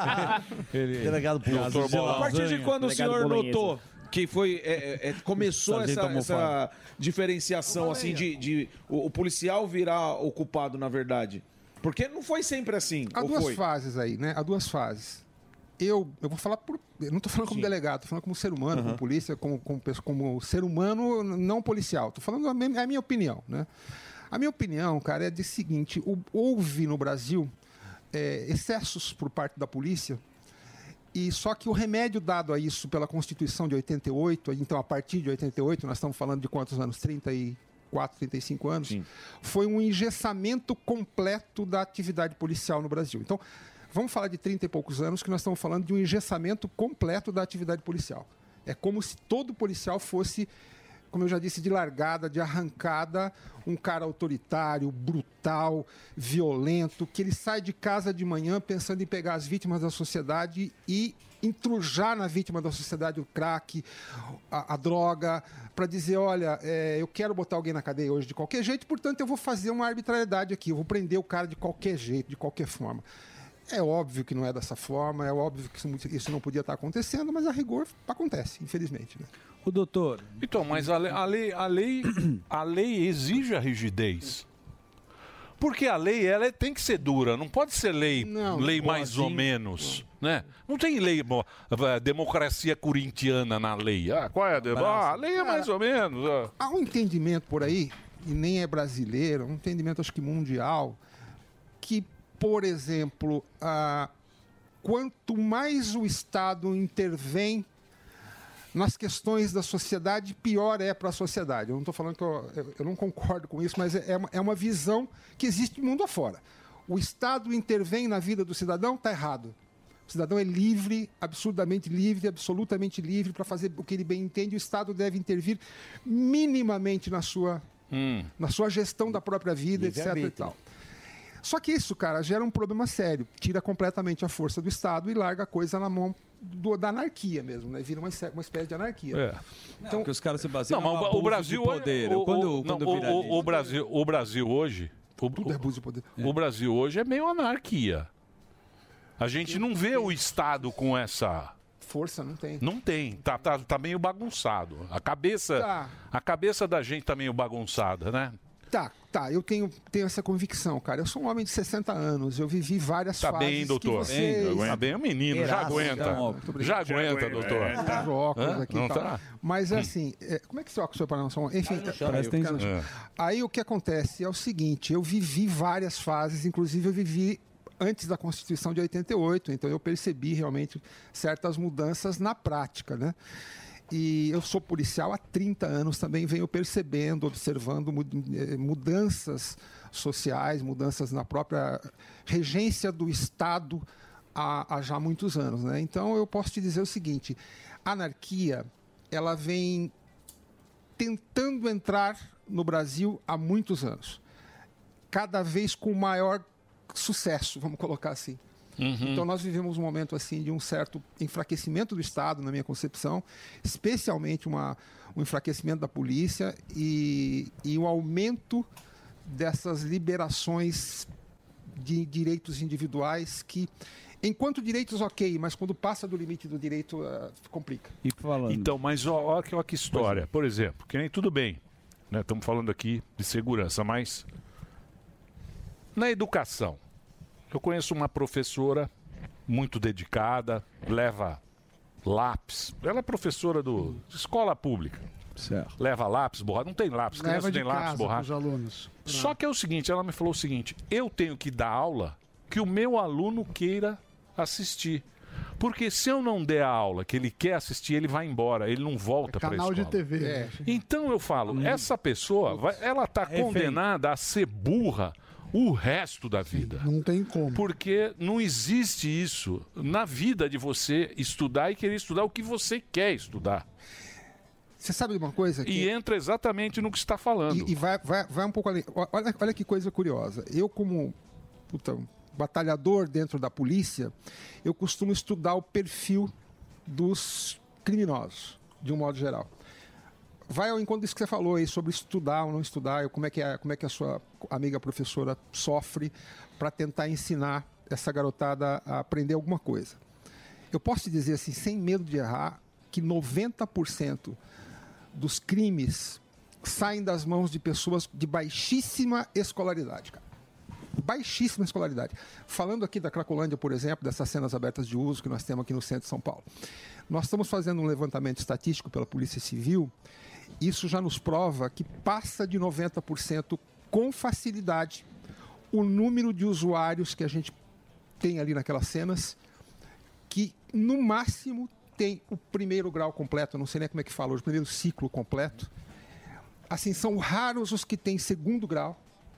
Ele- Delegado Bolão. Doutor Bolão. A partir de quando o Delegado senhor Bolonhesa. notou que foi, é, é, começou Sargento essa, Almofada. essa diferenciação assim de, de o, o policial virar o culpado, na verdade? Porque não foi sempre assim. Há ou duas foi? fases aí, né? Há duas fases. Eu, eu vou falar por. Eu não estou falando como Sim. delegado, estou falando como ser humano, Aham. como polícia, como, como, pessoa- como ser humano não policial. Estou falando a minha, a minha opinião, né? A minha opinião, cara, é de seguinte: o- houve no Brasil é, excessos por parte da polícia. E só que o remédio dado a isso pela Constituição de oitenta e oito, então a partir de oitenta e oito, nós estamos falando de quantos anos? trinta e quatro, trinta e cinco anos, foi um engessamento completo da atividade policial no Brasil. Então, vamos falar de trinta e poucos anos que nós estamos falando de um engessamento completo da atividade policial. É como se todo policial fosse como eu já disse, de largada, de arrancada, um cara autoritário, brutal, violento, que ele sai de casa de manhã pensando em pegar as vítimas da sociedade e intrujar na vítima da sociedade o crack, a, a droga, para dizer, olha, é, eu quero botar alguém na cadeia hoje de qualquer jeito, portanto eu vou fazer uma arbitrariedade aqui, eu vou prender o cara de qualquer jeito, de qualquer forma. É óbvio que não é dessa forma, é óbvio que isso não podia estar acontecendo, mas a rigor acontece, infelizmente. Né? O doutor... Então, mas a lei, a lei, a lei, a lei exige a rigidez. Porque a lei ela tem que ser dura, não pode ser lei, não, lei não mais pode, ou menos. Não. Né? Não tem lei, democracia corintiana na lei. Ah, qual é a democracia? Ah, a lei é mais ou menos. Ah. Há um entendimento por aí, e nem é brasileiro, um entendimento acho que mundial, que, por exemplo, ah, quanto mais o Estado intervém nas questões da sociedade, pior é para a sociedade. Eu não estou falando que eu, eu, eu não concordo com isso, mas é, é uma visão que existe mundo afora. O Estado intervém na vida do cidadão, está errado. O cidadão é livre, absurdamente livre, absolutamente livre para fazer o que ele bem entende. O Estado deve intervir minimamente na sua, hum. na sua gestão da própria vida, livre etcétera. E tal. Só que isso, cara, gera um problema sério. Tira completamente a força do Estado e larga a coisa na mão do, da anarquia mesmo, né? Vira uma, uma espécie de anarquia. É. Então, não, que os caras se baseiam não, mas no o Brasil poder. O, quando, o, quando não, vira o, o Brasil, o Brasil hoje, o, tudo é abuso de poder. O é. Brasil hoje é meio anarquia. A gente não vê o Estado com essa força, não tem. Não tem, tá, tá, tá meio bagunçado. A cabeça, tá. a cabeça da gente tá meio bagunçada, né? Tá, tá, eu tenho, tenho essa convicção, cara. Eu sou um homem de sessenta anos, eu vivi várias tá fases bem, doutor. que vocês... Tá bem, o menino, Eraço, já aguenta. Então, já aguenta, doutor. É, tá. Óculos aqui não e tal. Tá? Mas assim, é, como é que seu óculos foi para não? Enfim, Presta atenção. É. Aí o que acontece é o seguinte, eu vivi várias fases, inclusive eu vivi antes da Constituição de oitenta e oito, então eu percebi realmente certas mudanças na prática, né? E eu sou policial há trinta anos, também venho percebendo, observando mudanças sociais, mudanças na própria regência do Estado há, há já muitos anos, né? Então eu posso te dizer o seguinte, a anarquia, ela vem tentando entrar no Brasil há muitos anos, cada vez com maior sucesso, vamos colocar assim. Uhum. Então nós vivemos um momento assim de um certo enfraquecimento do Estado, na minha concepção, especialmente uma, um enfraquecimento da polícia e, e um aumento dessas liberações de direitos individuais que, enquanto direitos ok, mas quando passa do limite do direito, uh, complica. E falando... Então, mas olha que, que história. Por exemplo, que nem tudo bem, né? Estamos falando aqui de segurança, mas na educação, eu conheço uma professora muito dedicada, leva lápis. Ela é professora do, de escola pública. Certo. Leva lápis, borracha. Não tem lápis, criança Leva de tem lápis, casa borracha. pros alunos. Só que é o seguinte, ela me falou o seguinte, eu tenho que dar aula que o meu aluno queira assistir. Porque se eu não der a aula que ele quer assistir, ele vai embora, ele não volta para a escola. Canal de T V. É. Então eu falo, hum. essa pessoa, vai, ela está é condenada feio. a ser burra o resto da vida. Não tem como. Porque não existe isso na vida de você estudar e querer estudar o que você quer estudar. Você sabe de uma coisa? Que... E entra exatamente no que você está falando. E, e vai, vai, vai um pouco além. Olha, olha que coisa curiosa. Eu, como puta, batalhador dentro da polícia, eu costumo estudar o perfil dos criminosos, de um modo geral. Vai ao encontro disso que você falou aí, sobre estudar ou não estudar, como é que a, como é que a sua amiga professora sofre para tentar ensinar essa garotada a aprender alguma coisa. Eu posso te dizer assim, sem medo de errar, que noventa por cento dos crimes saem das mãos de pessoas de baixíssima escolaridade, cara. Baixíssima escolaridade. Falando aqui da Cracolândia, por exemplo, dessas cenas abertas de uso que nós temos aqui no centro de São Paulo. Nós estamos fazendo um levantamento estatístico pela Polícia Civil. Isso já nos prova que passa de noventa por cento com facilidade o número de usuários que a gente tem ali naquelas cenas, que no máximo tem o primeiro grau completo, eu não sei nem como é que fala hoje, o primeiro ciclo completo. Assim, são raros os que têm segundo grau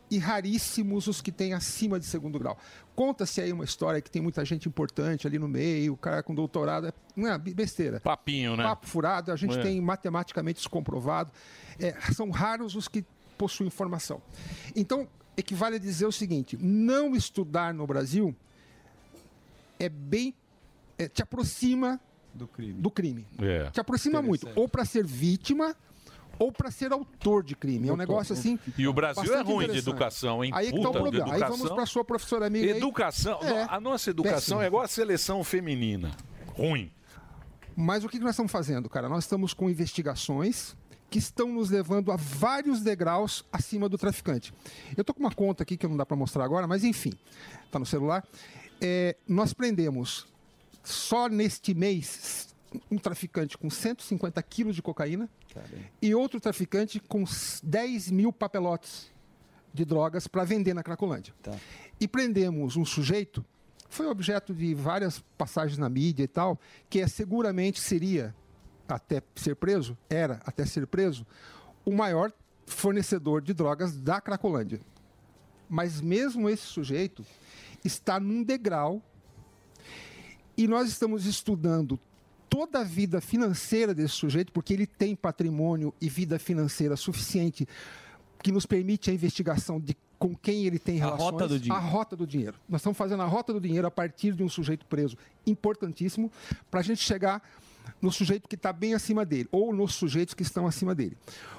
e raríssimos os que têm acima de segundo grau. Conta-se aí uma história que tem muita gente importante ali no meio, o cara com doutorado, é, não é besteira. Papinho, né? Papo furado, a gente É. tem matematicamente isso comprovado. É, são raros os que possuem informação. Então, equivale a dizer o seguinte, não estudar no Brasil é bem, é, te aproxima do crime. Do crime. É. Te aproxima muito, ou para ser vítima ou para ser autor de crime. É um negócio assim. E o Brasil é bastante ruim de interessante. educação, hein? Aí é que tá o Puta, de problema. Aí vamos educação. para sua professora amiga. aí. Educação, É. a nossa educação Péssimo. é igual a seleção feminina. Ruim. Mas o que nós estamos fazendo, cara? Nós estamos com investigações que estão nos levando a vários degraus acima do traficante. Eu estou com uma conta aqui que não dá para mostrar agora, mas enfim, está no celular. É, nós prendemos só neste mês um traficante com cento e cinquenta quilos de cocaína e outro traficante com dez mil papelotes de drogas para vender na Cracolândia. E prendemos um sujeito, foi objeto de várias passagens na mídia e tal, que é, seguramente seria, até ser preso, era até ser preso, o maior fornecedor de drogas da Cracolândia. Mas mesmo esse sujeito está num degrau e nós estamos estudando toda a vida financeira desse sujeito, porque ele tem patrimônio e vida financeira suficiente que nos permite a investigação de com quem ele tem A relações. rota do dinheiro. A rota do dinheiro. Nós estamos fazendo a rota do dinheiro a partir de um sujeito preso importantíssimo para a gente chegar no sujeito que está bem acima dele, ou nos sujeitos que estão acima dele.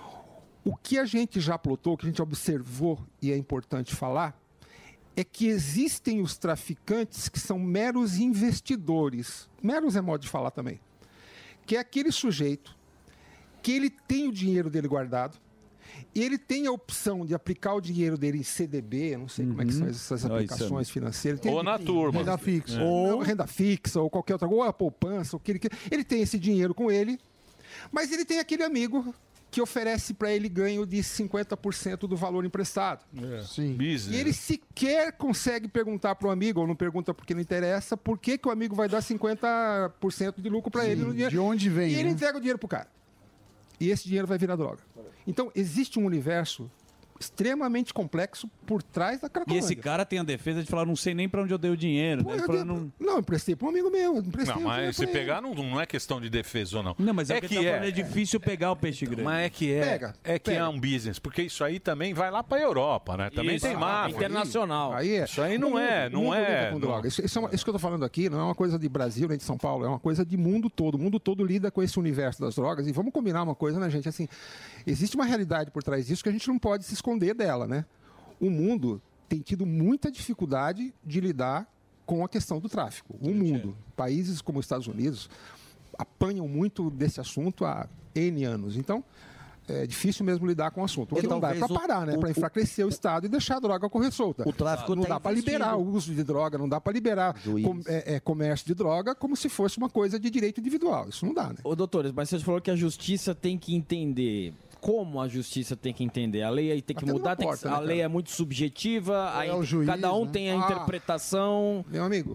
O que a gente já plotou, que a gente observou, e é importante falar, é que existem os traficantes que são meros investidores. Meros é modo de falar também. Que é aquele sujeito que ele tem o dinheiro dele guardado, e ele tem a opção de aplicar o dinheiro dele em C D B, não sei como é que são essas Uhum. aplicações financeiras. Ele tem- Ou na turma. Renda fixa. É. Ou renda fixa, ou qualquer outra, ou a poupança, ou que ele quer. Ele tem esse dinheiro com ele, mas ele tem aquele amigo que oferece para ele ganho de cinquenta por cento do valor emprestado. Sim. E ele sequer consegue perguntar para o amigo, ou não pergunta porque não interessa, por que, que o amigo vai dar cinquenta por cento de lucro para Sim, ele no dinheiro. de onde vem, E ele né? entrega o dinheiro para o cara. E esse dinheiro vai virar droga. Então, existe um universo extremamente complexo por trás da E Cracolândia. esse cara tem a defesa de falar, não sei nem pra onde eu dei o dinheiro. né? Ele eu falou, dei- não... Não, eu emprestei para um amigo meu. eu Emprestei Não, o dinheiro mas se pra ele. pegar não, não é questão de defesa ou não. Não, mas é, é o que que ele tá é. falando, é difícil pegar o peixe grande. Mas é que é, Pega, é que pega. é um business, porque isso aí também vai lá pra Europa, né? Também Isso, tem máfia. internacional. Aí é. Isso aí O não mundo- é, o não mundo lida é. com não- droga. Isso, isso é uma- isso que eu tô falando aqui não é uma coisa de Brasil nem de São Paulo, é uma coisa de mundo todo. O mundo todo lida com esse universo das drogas. E vamos combinar uma coisa, né, gente? Assim, existe uma realidade por trás disso que a gente não pode se esconder dela, né? O mundo tem tido muita dificuldade de lidar com a questão do tráfico. O mundo, países como os Estados Unidos, apanham muito desse assunto há N anos. Então, é difícil mesmo lidar com o assunto. O E que não dá é talvez para o- parar, né? o- Para enfraquecer o Estado e deixar a droga correr solta. O tráfico não tá dá para liberar o investindo. uso de droga, não dá para liberar com- é, é, comércio de droga como se fosse uma coisa de direito individual. Isso não dá, né? Ô, doutores, mas você falou que a justiça tem que entender. Como a justiça tem que entender? A lei aí tem que Até mudar, numa tem que- porta, né, a cara? lei é muito subjetiva, a É in- o juiz, cada um né? tem a Ah. interpretação. Meu amigo,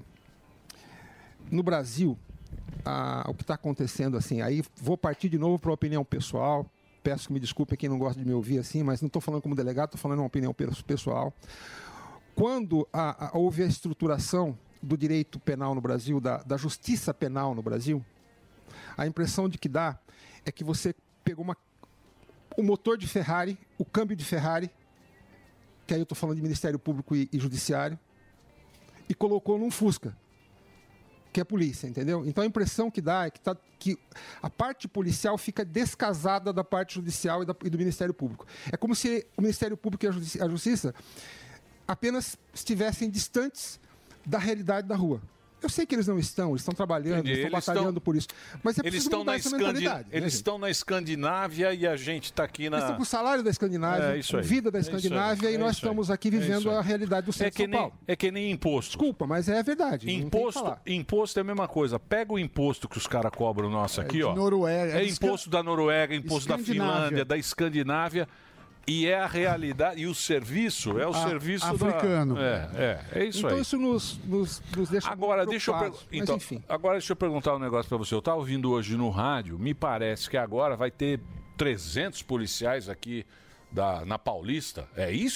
no Brasil, ah, o que está acontecendo assim, aí vou partir de novo para a opinião pessoal. Peço que me desculpe quem não gosta de me ouvir assim, mas não estou falando como delegado, estou falando uma opinião pe- pessoal. Quando a- a- houve a estruturação do direito penal no Brasil, da, da justiça penal no Brasil, a impressão de que dá é que você pegou uma, o motor de Ferrari, o câmbio de Ferrari, que aí eu estou falando de Ministério Público e, e Judiciário, e colocou num Fusca, que é a polícia, entendeu? Então a impressão que dá é que, tá, que a parte policial fica descasada da parte judicial e, da- e do Ministério Público. É como se o Ministério Público e a, Justi- a Justiça apenas estivessem distantes da realidade da rua. Eu sei que eles não estão, eles estão trabalhando, Entendi. eles estão Eles batalhando estão- por isso. Mas é Eles preciso estão, mudar na essa Escandi... mentalidade. né, Eles gente? estão na Escandinávia e a gente está aqui na. Eles estão com o salário da Escandinávia, É, isso com aí. vida da É isso aí. Escandinávia, É e nós isso aí. estamos aqui É vivendo isso aí. a realidade do centro É de que, São nem, Paulo. é que nem imposto. Desculpa, mas é verdade. não tem que Imposto, falar. imposto é a mesma coisa. Pega o imposto que os caras cobram nosso aqui, de ó. Noruega, É é imposto da Noruega, imposto da Escandinávia. Finlândia, da Escandinávia. E é a realidade. E o serviço é o Ah, serviço africano. da. É, é, é isso então aí. isso nos, nos, nos deixa Agora, muito deixa eu, per- preocupados. Mas, então, enfim. agora deixa eu perguntar um negócio pra você. Eu estava ouvindo hoje no rádio, me parece que agora vai ter trezentos policiais aqui da, na Paulista. É isso?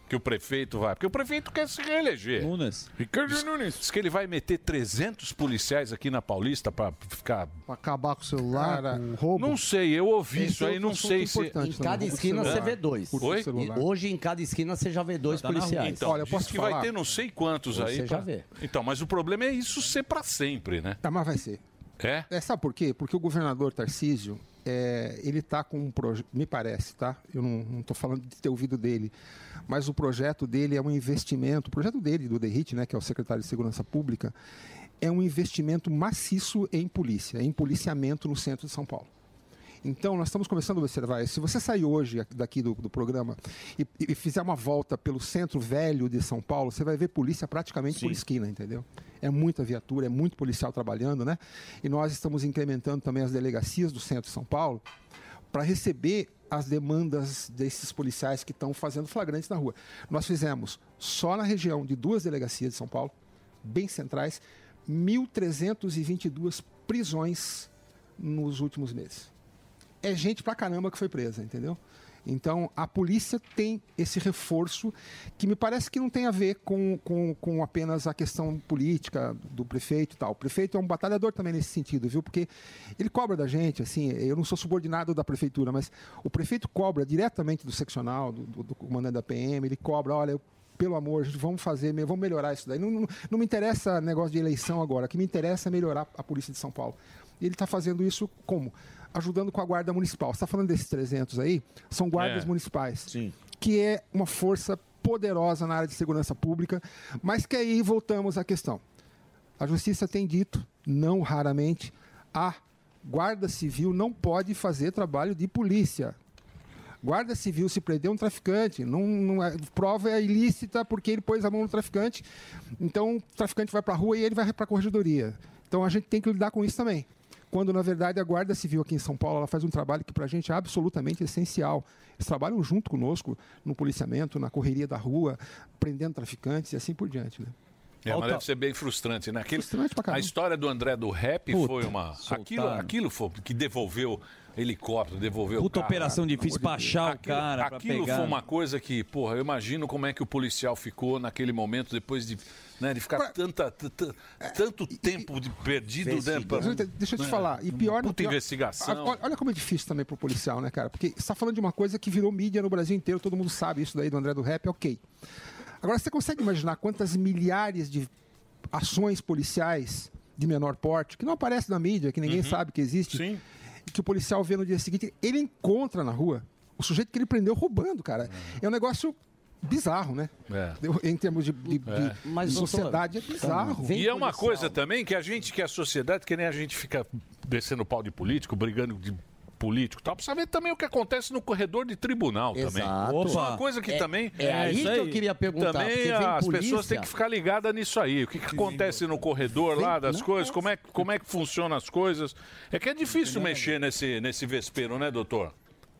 que o prefeito vai? Porque o prefeito quer se reeleger. Nunes. Ricardo diz, Nunes. Diz que ele vai meter trezentos policiais aqui na Paulista pra ficar... Pra acabar com o celular, Cara, com o roubo. Não sei, eu ouvi Esse isso é aí, outro não assunto sei se... importante Em cada esquina você vê dois. Oi? E hoje, em cada esquina, você já vê dois Tá na rua. policiais. Então, Olha, diz que vai ter não sei quantos aí. Você já pra- vê. Então, mas o problema é isso ser pra sempre, né? Ah, mas vai ser. É? É, sabe por quê? Porque o governador Tarcísio, é, ele está com um projeto, me parece, tá? Eu não estou falando de ter ouvido dele, mas o projeto dele é um investimento, o projeto dele, do Derrite, né, que é o secretário de Segurança Pública, é um investimento maciço em polícia, em policiamento no centro de São Paulo. Então, nós estamos começando a observar isso. Se você sair hoje daqui do, do programa e, e fizer uma volta pelo centro velho de São Paulo, você vai ver polícia praticamente por esquina, entendeu? É muita viatura, é muito policial trabalhando, né? E nós estamos incrementando também as delegacias do centro de São Paulo para receber as demandas desses policiais que estão fazendo flagrantes na rua. Nós fizemos, só na região de duas delegacias de São Paulo, bem centrais, mil trezentas e vinte e duas prisões nos últimos meses. É gente pra caramba que foi presa, entendeu? Então, a polícia tem esse reforço que me parece que não tem a ver com, com, com apenas a questão política do prefeito e tal. O prefeito é um batalhador também nesse sentido, viu? Porque ele cobra da gente, assim, eu não sou subordinado da prefeitura, mas o prefeito cobra diretamente do seccional, do, do, do comandante da P M, ele cobra, olha, eu, pelo amor, gente, vamos fazer, vamos melhorar isso daí. Não, não, não me interessa negócio de eleição agora, o que me interessa é melhorar a polícia de São Paulo. E ele está fazendo isso como? Ajudando com a guarda municipal. Você está falando desses trezentos aí? São guardas É. municipais. Sim. Que é uma força poderosa na área de segurança pública, mas que aí voltamos à questão. A justiça tem dito, não raramente, a guarda civil não pode fazer trabalho de polícia. Guarda civil, se prender um traficante, não, não é, prova é ilícita porque ele pôs a mão no traficante, então o traficante vai para a rua e ele vai para a corregedoria. Então a gente tem que lidar com isso também. Quando, na verdade, a Guarda Civil aqui em São Paulo ela faz um trabalho que para a gente é absolutamente essencial. Eles trabalham junto conosco no policiamento, na correria da rua, prendendo traficantes e assim por diante. Né? É, mas deve ser bem frustrante, né? Aquele, Frustrante pra caramba. a história do André do Rap Puta, foi uma... soltaram. Aquilo, aquilo foi que devolveu helicóptero, devolveu Puta carro. operação difícil pra achar o Aquilo- cara, pra Aquilo pegar. foi uma coisa que, porra, eu imagino como é que o policial ficou naquele momento depois de, né, de ficar tanta, tanta- tanto tempo de perdido, né? pra- Mas, Deixa eu te né, falar. E pior, puta pior- investigação. Olha, olha como é difícil também pro policial, né, cara? Porque você está falando de uma coisa que virou mídia no Brasil inteiro, todo mundo sabe isso daí do André do Rap, ok. Agora, você consegue imaginar quantas milhares de ações policiais de menor porte, que não aparecem na mídia, que ninguém Uhum. sabe que existe, e que o policial vê no dia seguinte, ele encontra na rua o sujeito que ele prendeu roubando, cara. É um negócio bizarro, né? É. Em termos de, de- de- É. de sociedade, é bizarro. E é uma coisa também que a gente, que é a sociedade, que nem a gente fica descendo pau de político, brigando de político e tal, precisa ver também o que acontece no corredor de tribunal também. Exato. Isso é uma Opa. coisa que É- também... é aí isso que eu queria perguntar, Também porque vem as polícia- pessoas têm que ficar ligadas nisso aí. O que, que acontece no corredor lá das coisas, como é, como é que funcionam as coisas. É que é difícil mexer nesse, nesse vespeiro, né, doutor?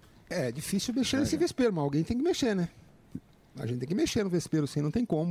É difícil mexer nesse vespeiro, mas alguém tem que mexer, né? A gente tem que mexer no vespeiro, sim, não tem como.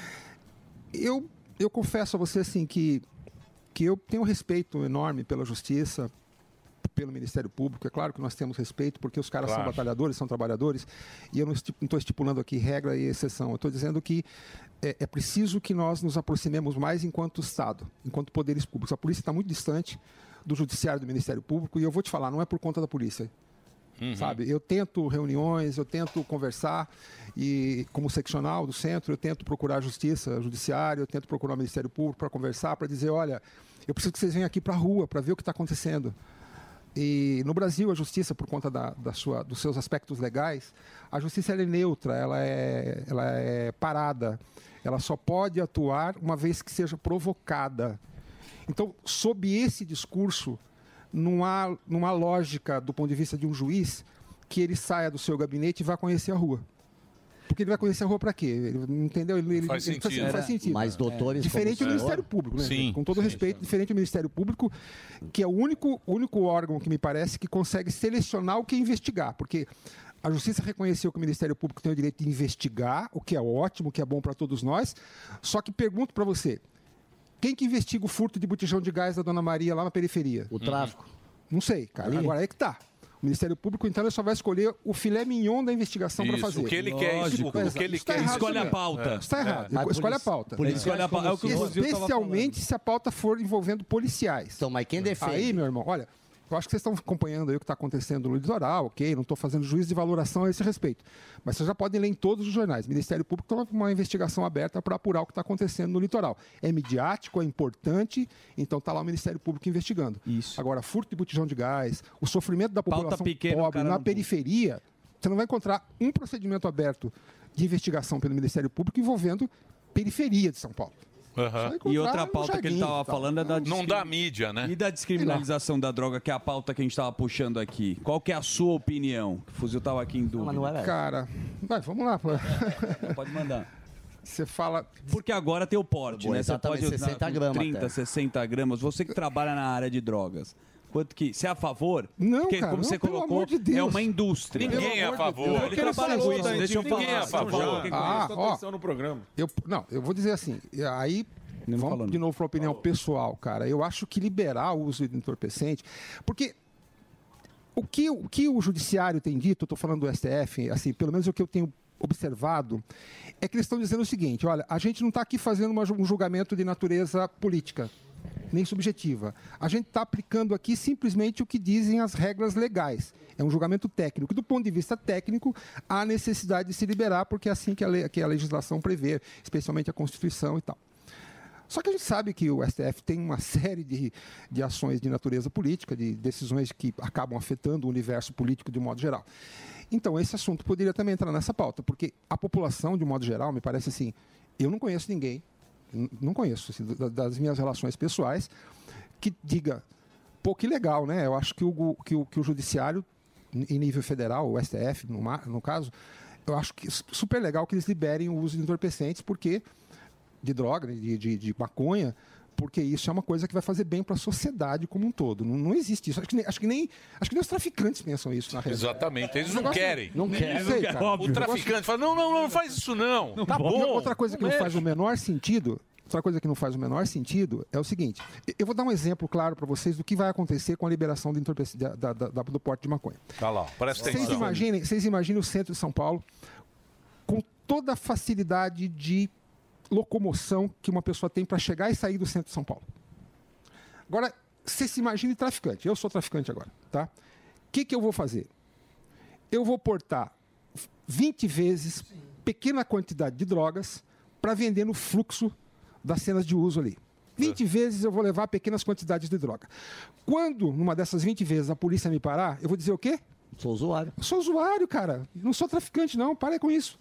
Eu, eu confesso a você, assim, que, que eu tenho um respeito enorme pela justiça, pelo Ministério Público. É claro que nós temos respeito, porque os caras Claro. são batalhadores, são trabalhadores, e eu não estou estipulando aqui regra e exceção. Eu estou dizendo que é, é preciso que nós nos aproximemos mais enquanto Estado, enquanto poderes públicos. A polícia está muito distante do Judiciário e do Ministério Público, e eu vou te falar, não é por conta da polícia. Uhum. Sabe? Eu tento reuniões, eu tento conversar e como seccional do centro, eu tento procurar a justiça, judiciário, eu tento procurar o Ministério Público para conversar, para dizer, olha, eu preciso que vocês venham aqui para a rua para ver o que está acontecendo. E no Brasil a justiça, por conta da, da sua, dos seus aspectos legais, a justiça ela é neutra, ela é, ela é parada, ela só pode atuar uma vez que seja provocada. Então, sob esse discurso, não há, não há lógica do ponto de vista de um juiz que ele saia do seu gabinete e vá conhecer a rua. Porque ele vai conhecer a rua para quê? Ele, entendeu? Ele, ele- Faz ele- sentido. Não faz sentido. Mas doutores Diferente como do o senhor- Ministério Público, né? Sim, Com todo respeito, diferente do Ministério Público, que é o único, único órgão que me parece que consegue selecionar o que investigar. Porque a Justiça reconheceu que o Ministério Público tem o direito de investigar, o que é ótimo, o que é bom para todos nós. Só que pergunto para você, quem que investiga o furto de botijão de gás da Dona Maria lá na periferia? O tráfico. Não sei, cara. Ali? Agora é que tá. Ministério Público, então, ele só vai escolher o filé mignon da investigação para Isso, fazer. o que ele quer, Lógico, o- o que exato. ele Isso tá quer. errado Escolhe a também. pauta. Isso está errado. É. Ele Mas escolhe a polici- pauta. policiais Escolhe a pauta. É o que o Fuzil tava Especialmente se a pauta for envolvendo policiais. Então, mas quem defende? Aí, meu irmão, olha, eu acho que vocês estão acompanhando aí o que está acontecendo no litoral, ok? Não estou fazendo juízo de valoração a esse respeito. Mas vocês já podem ler em todos os jornais. O Ministério Público tem uma investigação aberta para apurar o que está acontecendo no litoral. É midiático, é importante, então está lá o Ministério Público investigando. Isso. Agora, furto de botijão de gás, o sofrimento da Pauta população pequena, o pobre cara na não- periferia, você não vai encontrar um procedimento aberto de investigação pelo Ministério Público envolvendo periferia de São Paulo. Aham. E outra pauta que ele estava falando é da Não dá mídia, né? E da descriminalização da droga, que é a pauta que a gente estava puxando aqui. Qual que é a sua opinião? O Fuzil estava aqui em dúvida. Cara, vai, vamos lá. pô. Pode mandar. Você fala... Porque agora tem o porte, Boa, né? Você exatamente, pode usar sessenta com gramas trinta, até. sessenta gramas. Você que trabalha na área de drogas. Quanto que... Você é a favor? Não, Porque, cara, como não, você pelo colocou, amor de Deus. é uma indústria. Ninguém é a favor. Eu Ele quero trabalha saber, com isso, deixa eu falar. Ninguém é a favor. Ah, ó, atenção no programa. Eu, não, eu vou dizer assim, e aí Nem vamos falando. de novo para a opinião pessoal, cara. Eu acho que liberar o uso de entorpecente, porque o que o, que o judiciário tem dito, eu estou falando do S T F, assim, pelo menos o que eu tenho observado, é que eles estão dizendo o seguinte, olha, a gente não está aqui fazendo uma ju- um julgamento de natureza política, nem subjetiva. A gente está aplicando aqui simplesmente o que dizem as regras legais. É um julgamento técnico. Do ponto de vista técnico, há necessidade de se liberar, porque é assim que a, lei- que a legislação prevê, especialmente a Constituição e tal. Só que a gente sabe que o S T F tem uma série de, de ações de natureza política, de decisões que acabam afetando o universo político de um modo geral. Então, esse assunto poderia também entrar nessa pauta, porque a população, de um modo geral, me parece assim, eu não conheço ninguém, n- não conheço, assim, da- das minhas relações pessoais, que diga, pô, que legal, né? Eu acho que o, gu- que o, que o judiciário, em nível federal, o S T F, no, ma- no caso, eu acho que é super legal que eles liberem o uso de entorpecentes, porque de droga, de, de, de maconha, porque isso é uma coisa que vai fazer bem para a sociedade como um todo. Não, não existe isso. Acho que, nem, acho, que nem, acho que nem os traficantes pensam isso, na realidade. Exatamente, eles O não negócio- querem. Não querem. Eles Sei, cara. O traficante fala, não, não, não, não faz isso não. Tá E bom. outra coisa que não mexe. faz o menor sentido, outra coisa que não faz o menor sentido é o seguinte. Eu vou dar um exemplo claro para vocês do que vai acontecer com a liberação do, entorpec- da- da- da- do porte de maconha. Tá lá, presta Vocês atenção. imaginem, vocês imaginem o centro de São Paulo com toda a facilidade de locomoção que uma pessoa tem para chegar e sair do centro de São Paulo. Agora, você se imagine traficante. Eu sou traficante agora, tá? O que, que eu vou fazer? Eu vou portar vinte vezes pequena quantidade de drogas para vender no fluxo das cenas de uso ali. vinte vezes eu vou levar pequenas quantidades de droga. Quando, numa dessas vinte vezes, a polícia me parar, eu vou dizer o quê? Sou usuário. Eu sou usuário, cara. Não sou traficante, não. Para com isso.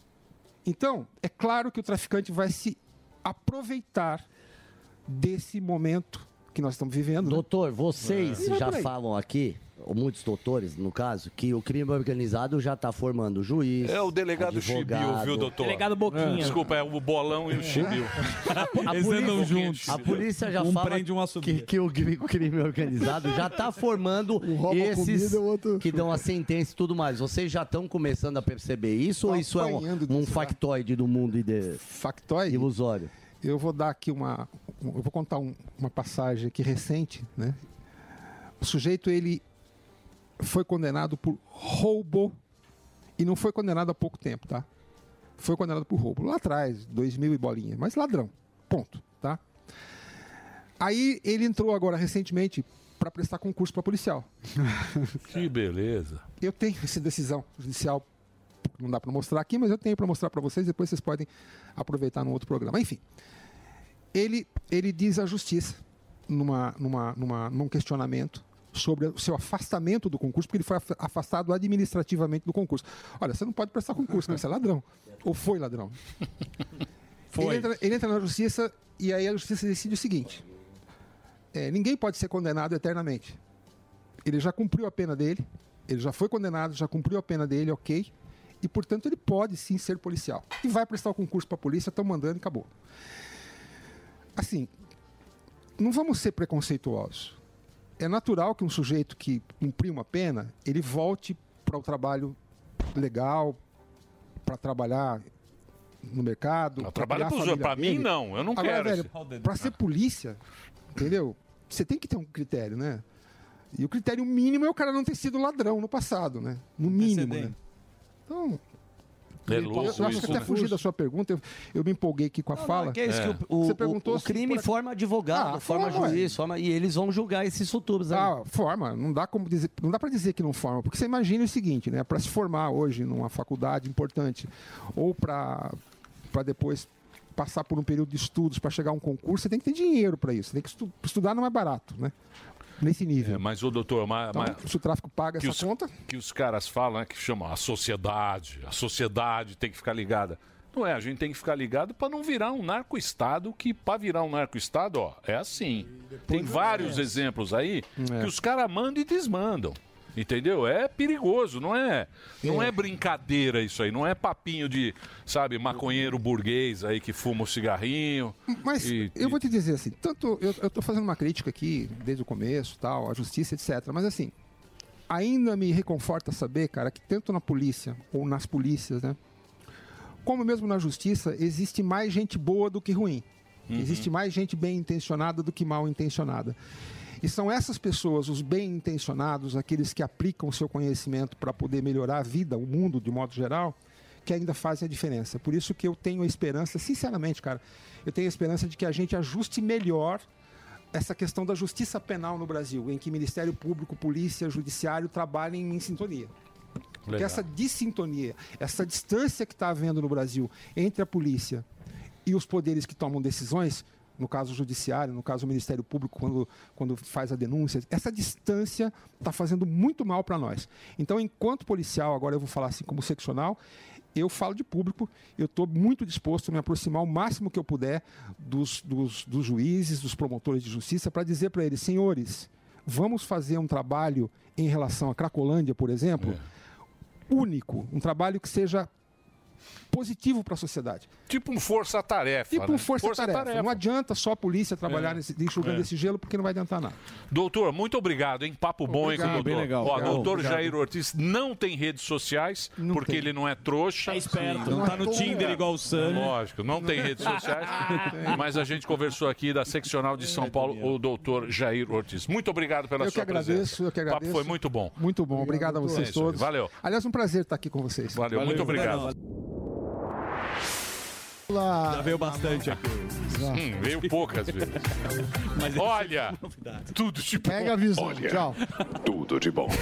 Então, é claro que o traficante vai se aproveitar desse momento que nós estamos vivendo. Doutor, vocês E vai já por aí. falam aqui, ou muitos doutores, no caso, que o crime organizado já está formando juiz. É o delegado Chibiu, advogado. viu, doutor? Delegado Boquinha. Desculpa, é o bolão e o Chibiu. A Eles andam polícia, juntos. a polícia já Um fala prende, um que, que o cri- crime organizado já está formando rouba esses comida, o outro- que dão a sentença e tudo mais. Vocês já estão começando a perceber isso Tô ou isso é um, apanhando um disso, factoide do mundo ide... Factoide? ilusório? Eu vou dar aqui uma... um- Eu vou contar um- uma passagem aqui recente, né? O sujeito, ele foi condenado por roubo e não foi condenado há pouco tempo, tá? Foi condenado por roubo. Lá atrás, dois mil e bolinha. Mas ladrão. Ponto, tá? Aí ele entrou agora recentemente para prestar concurso para policial. Que beleza. Eu tenho essa decisão judicial, não dá para mostrar aqui, mas eu tenho para mostrar para vocês, depois vocês podem aproveitar num outro programa. Enfim, ele, ele diz à justiça, numa, numa, numa, num questionamento, sobre o seu afastamento do concurso, porque ele foi af- afastado administrativamente do concurso. Olha, você não pode prestar concurso, né? Você é ladrão. Ou foi ladrão. Foi. Ele entra, ele entra na justiça e aí a justiça decide o seguinte. É, ninguém pode ser condenado eternamente. Ele já cumpriu a pena dele, ele já foi condenado, já cumpriu a pena dele, ok. E, portanto, ele pode sim ser policial. E vai prestar o concurso para a polícia, estão mandando e acabou. Assim, não vamos ser preconceituosos. É natural que um sujeito que cumpriu uma pena, ele volte para o trabalho legal, para trabalhar no mercado. pra trabalho criar a pros família outros. Pra mim, dele. não. Eu não Agora, quero velho, esse- para ser polícia, entendeu? Você tem que ter um critério, né? E o critério mínimo é o cara não ter sido ladrão no passado, né? No mínimo, né? Então... É eu, louco eu acho isso, que até né? fugir da sua pergunta, eu, eu me empolguei aqui com a fala. Que é isso, que o, Você o- perguntou o, o se crime por- forma advogado, Ah, forma forma, juiz, forma, e eles vão julgar esses futubos aí. Ah, forma. Não dá como dizer, não dá para dizer que não forma, porque você imagina o seguinte, né? Para se formar hoje numa faculdade importante ou para para depois passar por um período de estudos para chegar a um concurso, você tem que ter dinheiro para isso. Você tem que estu- estudar não é barato, né? Nesse nível. É, mas o doutor, mas, Então, mas- se o tráfico paga que essa os, conta, que os caras falam, né, que chamam a sociedade, a sociedade tem que ficar ligada. Não é, a gente tem que ficar ligado para não virar um narco-estado, que para virar um narco-estado, ó, é assim. Tem vários exemplos aí É. que os caras mandam e desmandam. Entendeu? É perigoso, não é, não é brincadeira isso aí, não é papinho de, sabe, maconheiro burguês aí que fuma o cigarrinho. Mas e- eu vou te dizer assim, tanto eu, eu tô fazendo uma crítica aqui desde o começo, tal, a justiça, etcétera. Mas assim, ainda me reconforta saber, cara, que tanto na polícia ou nas polícias, né, como mesmo na justiça, existe mais gente boa do que ruim. Uhum. Existe mais gente bem intencionada do que mal intencionada. E são essas pessoas, os bem intencionados, aqueles que aplicam o seu conhecimento para poder melhorar a vida, o mundo de modo geral, que ainda fazem a diferença. Por isso que eu tenho a esperança, sinceramente, cara, eu tenho a esperança de que a gente ajuste melhor essa questão da justiça penal no Brasil, em que Ministério Público, Polícia, Judiciário trabalhem em sintonia. Porque Legal. essa dissintonia, essa distância que está havendo no Brasil entre a polícia e os poderes que tomam decisões, no caso o Judiciário, no caso o Ministério Público, quando, quando faz a denúncia, essa distância está fazendo muito mal para nós. Então, enquanto policial, agora eu vou falar assim como seccional, eu falo de público, eu estou muito disposto a me aproximar o máximo que eu puder dos, dos, dos juízes, dos promotores de justiça, para dizer para eles, senhores, vamos fazer um trabalho em relação à Cracolândia, por exemplo, único, um trabalho que seja positivo para a sociedade. Tipo um força-tarefa. Tipo né? um força-tarefa. Não adianta só a polícia trabalhar É. nesse, enxugando É. esse gelo, porque não vai adiantar nada. Doutor, muito obrigado, hein? Papo bom, hein, com o Obrigado. doutor. Bem legal. Ó, Obrigado. doutor Obrigado. Jair Ortiz não tem redes sociais, porque ele não é trouxa. É esperto, não tá no Tinder igual o Sam. Lógico, não tem redes sociais. Mas a gente conversou aqui da seccional de São Paulo, o doutor Jair Ortiz. Muito obrigado pela Eu que sua agradeço, presença. eu que agradeço. O papo foi muito bom. Muito bom, obrigado, a É vocês isso aí. todos. Valeu. Aliás, um prazer estar aqui com vocês. Valeu, muito obrigado. Já veio bastante aqui. Hum, veio poucas vezes. Mas Olha, tudo de bom. Pega a visão. Olha, Tchau. Tudo de bom.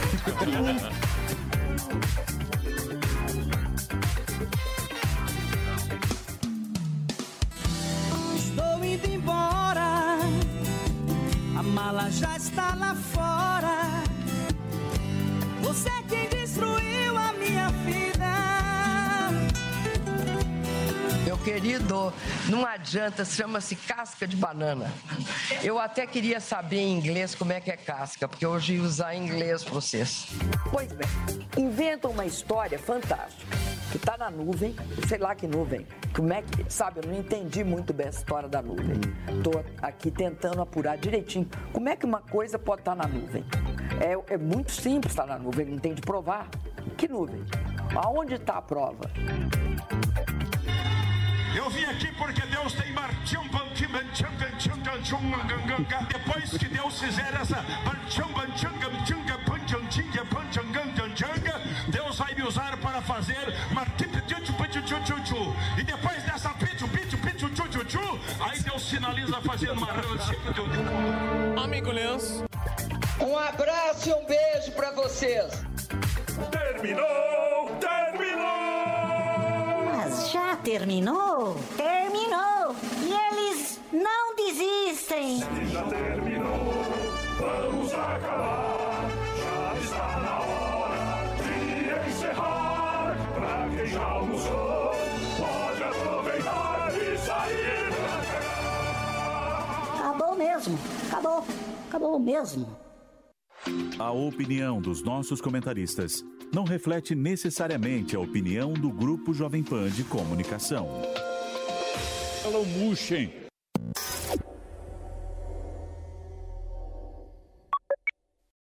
Estou indo embora, a mala já está lá fora. Você é quem destruiu a minha vida. Meu querido, não adianta, chama-se casca de banana. Eu até queria saber em inglês como é que é casca, porque hoje ia usar inglês para vocês. Pois bem, inventam uma história fantástica, que está na nuvem, sei lá que nuvem. Como é que, sabe, eu não entendi muito bem essa história da nuvem. Estou aqui tentando apurar direitinho. Como é que uma coisa pode estar na nuvem? É, é muito simples estar na nuvem, não tem de provar. Que nuvem? Aonde está a prova? Eu vim aqui porque Deus tem marchão, depois que Deus fizer essa Deus vai me usar para fazer e depois dessa aí Deus finaliza fazendo uma Amigo Leãs. Um abraço e um beijo para vocês. Terminou! Terminou! Mas já terminou? Terminou! E eles não desistem! Já terminou, vamos acabar. Já está na hora de encerrar. Pra quem já almoçou, pode aproveitar e sair pra cá. Acabou mesmo! Acabou! Acabou mesmo! A opinião dos nossos comentaristas não reflete necessariamente a opinião do Grupo Jovem Pan de Comunicação. Hello, Mushin.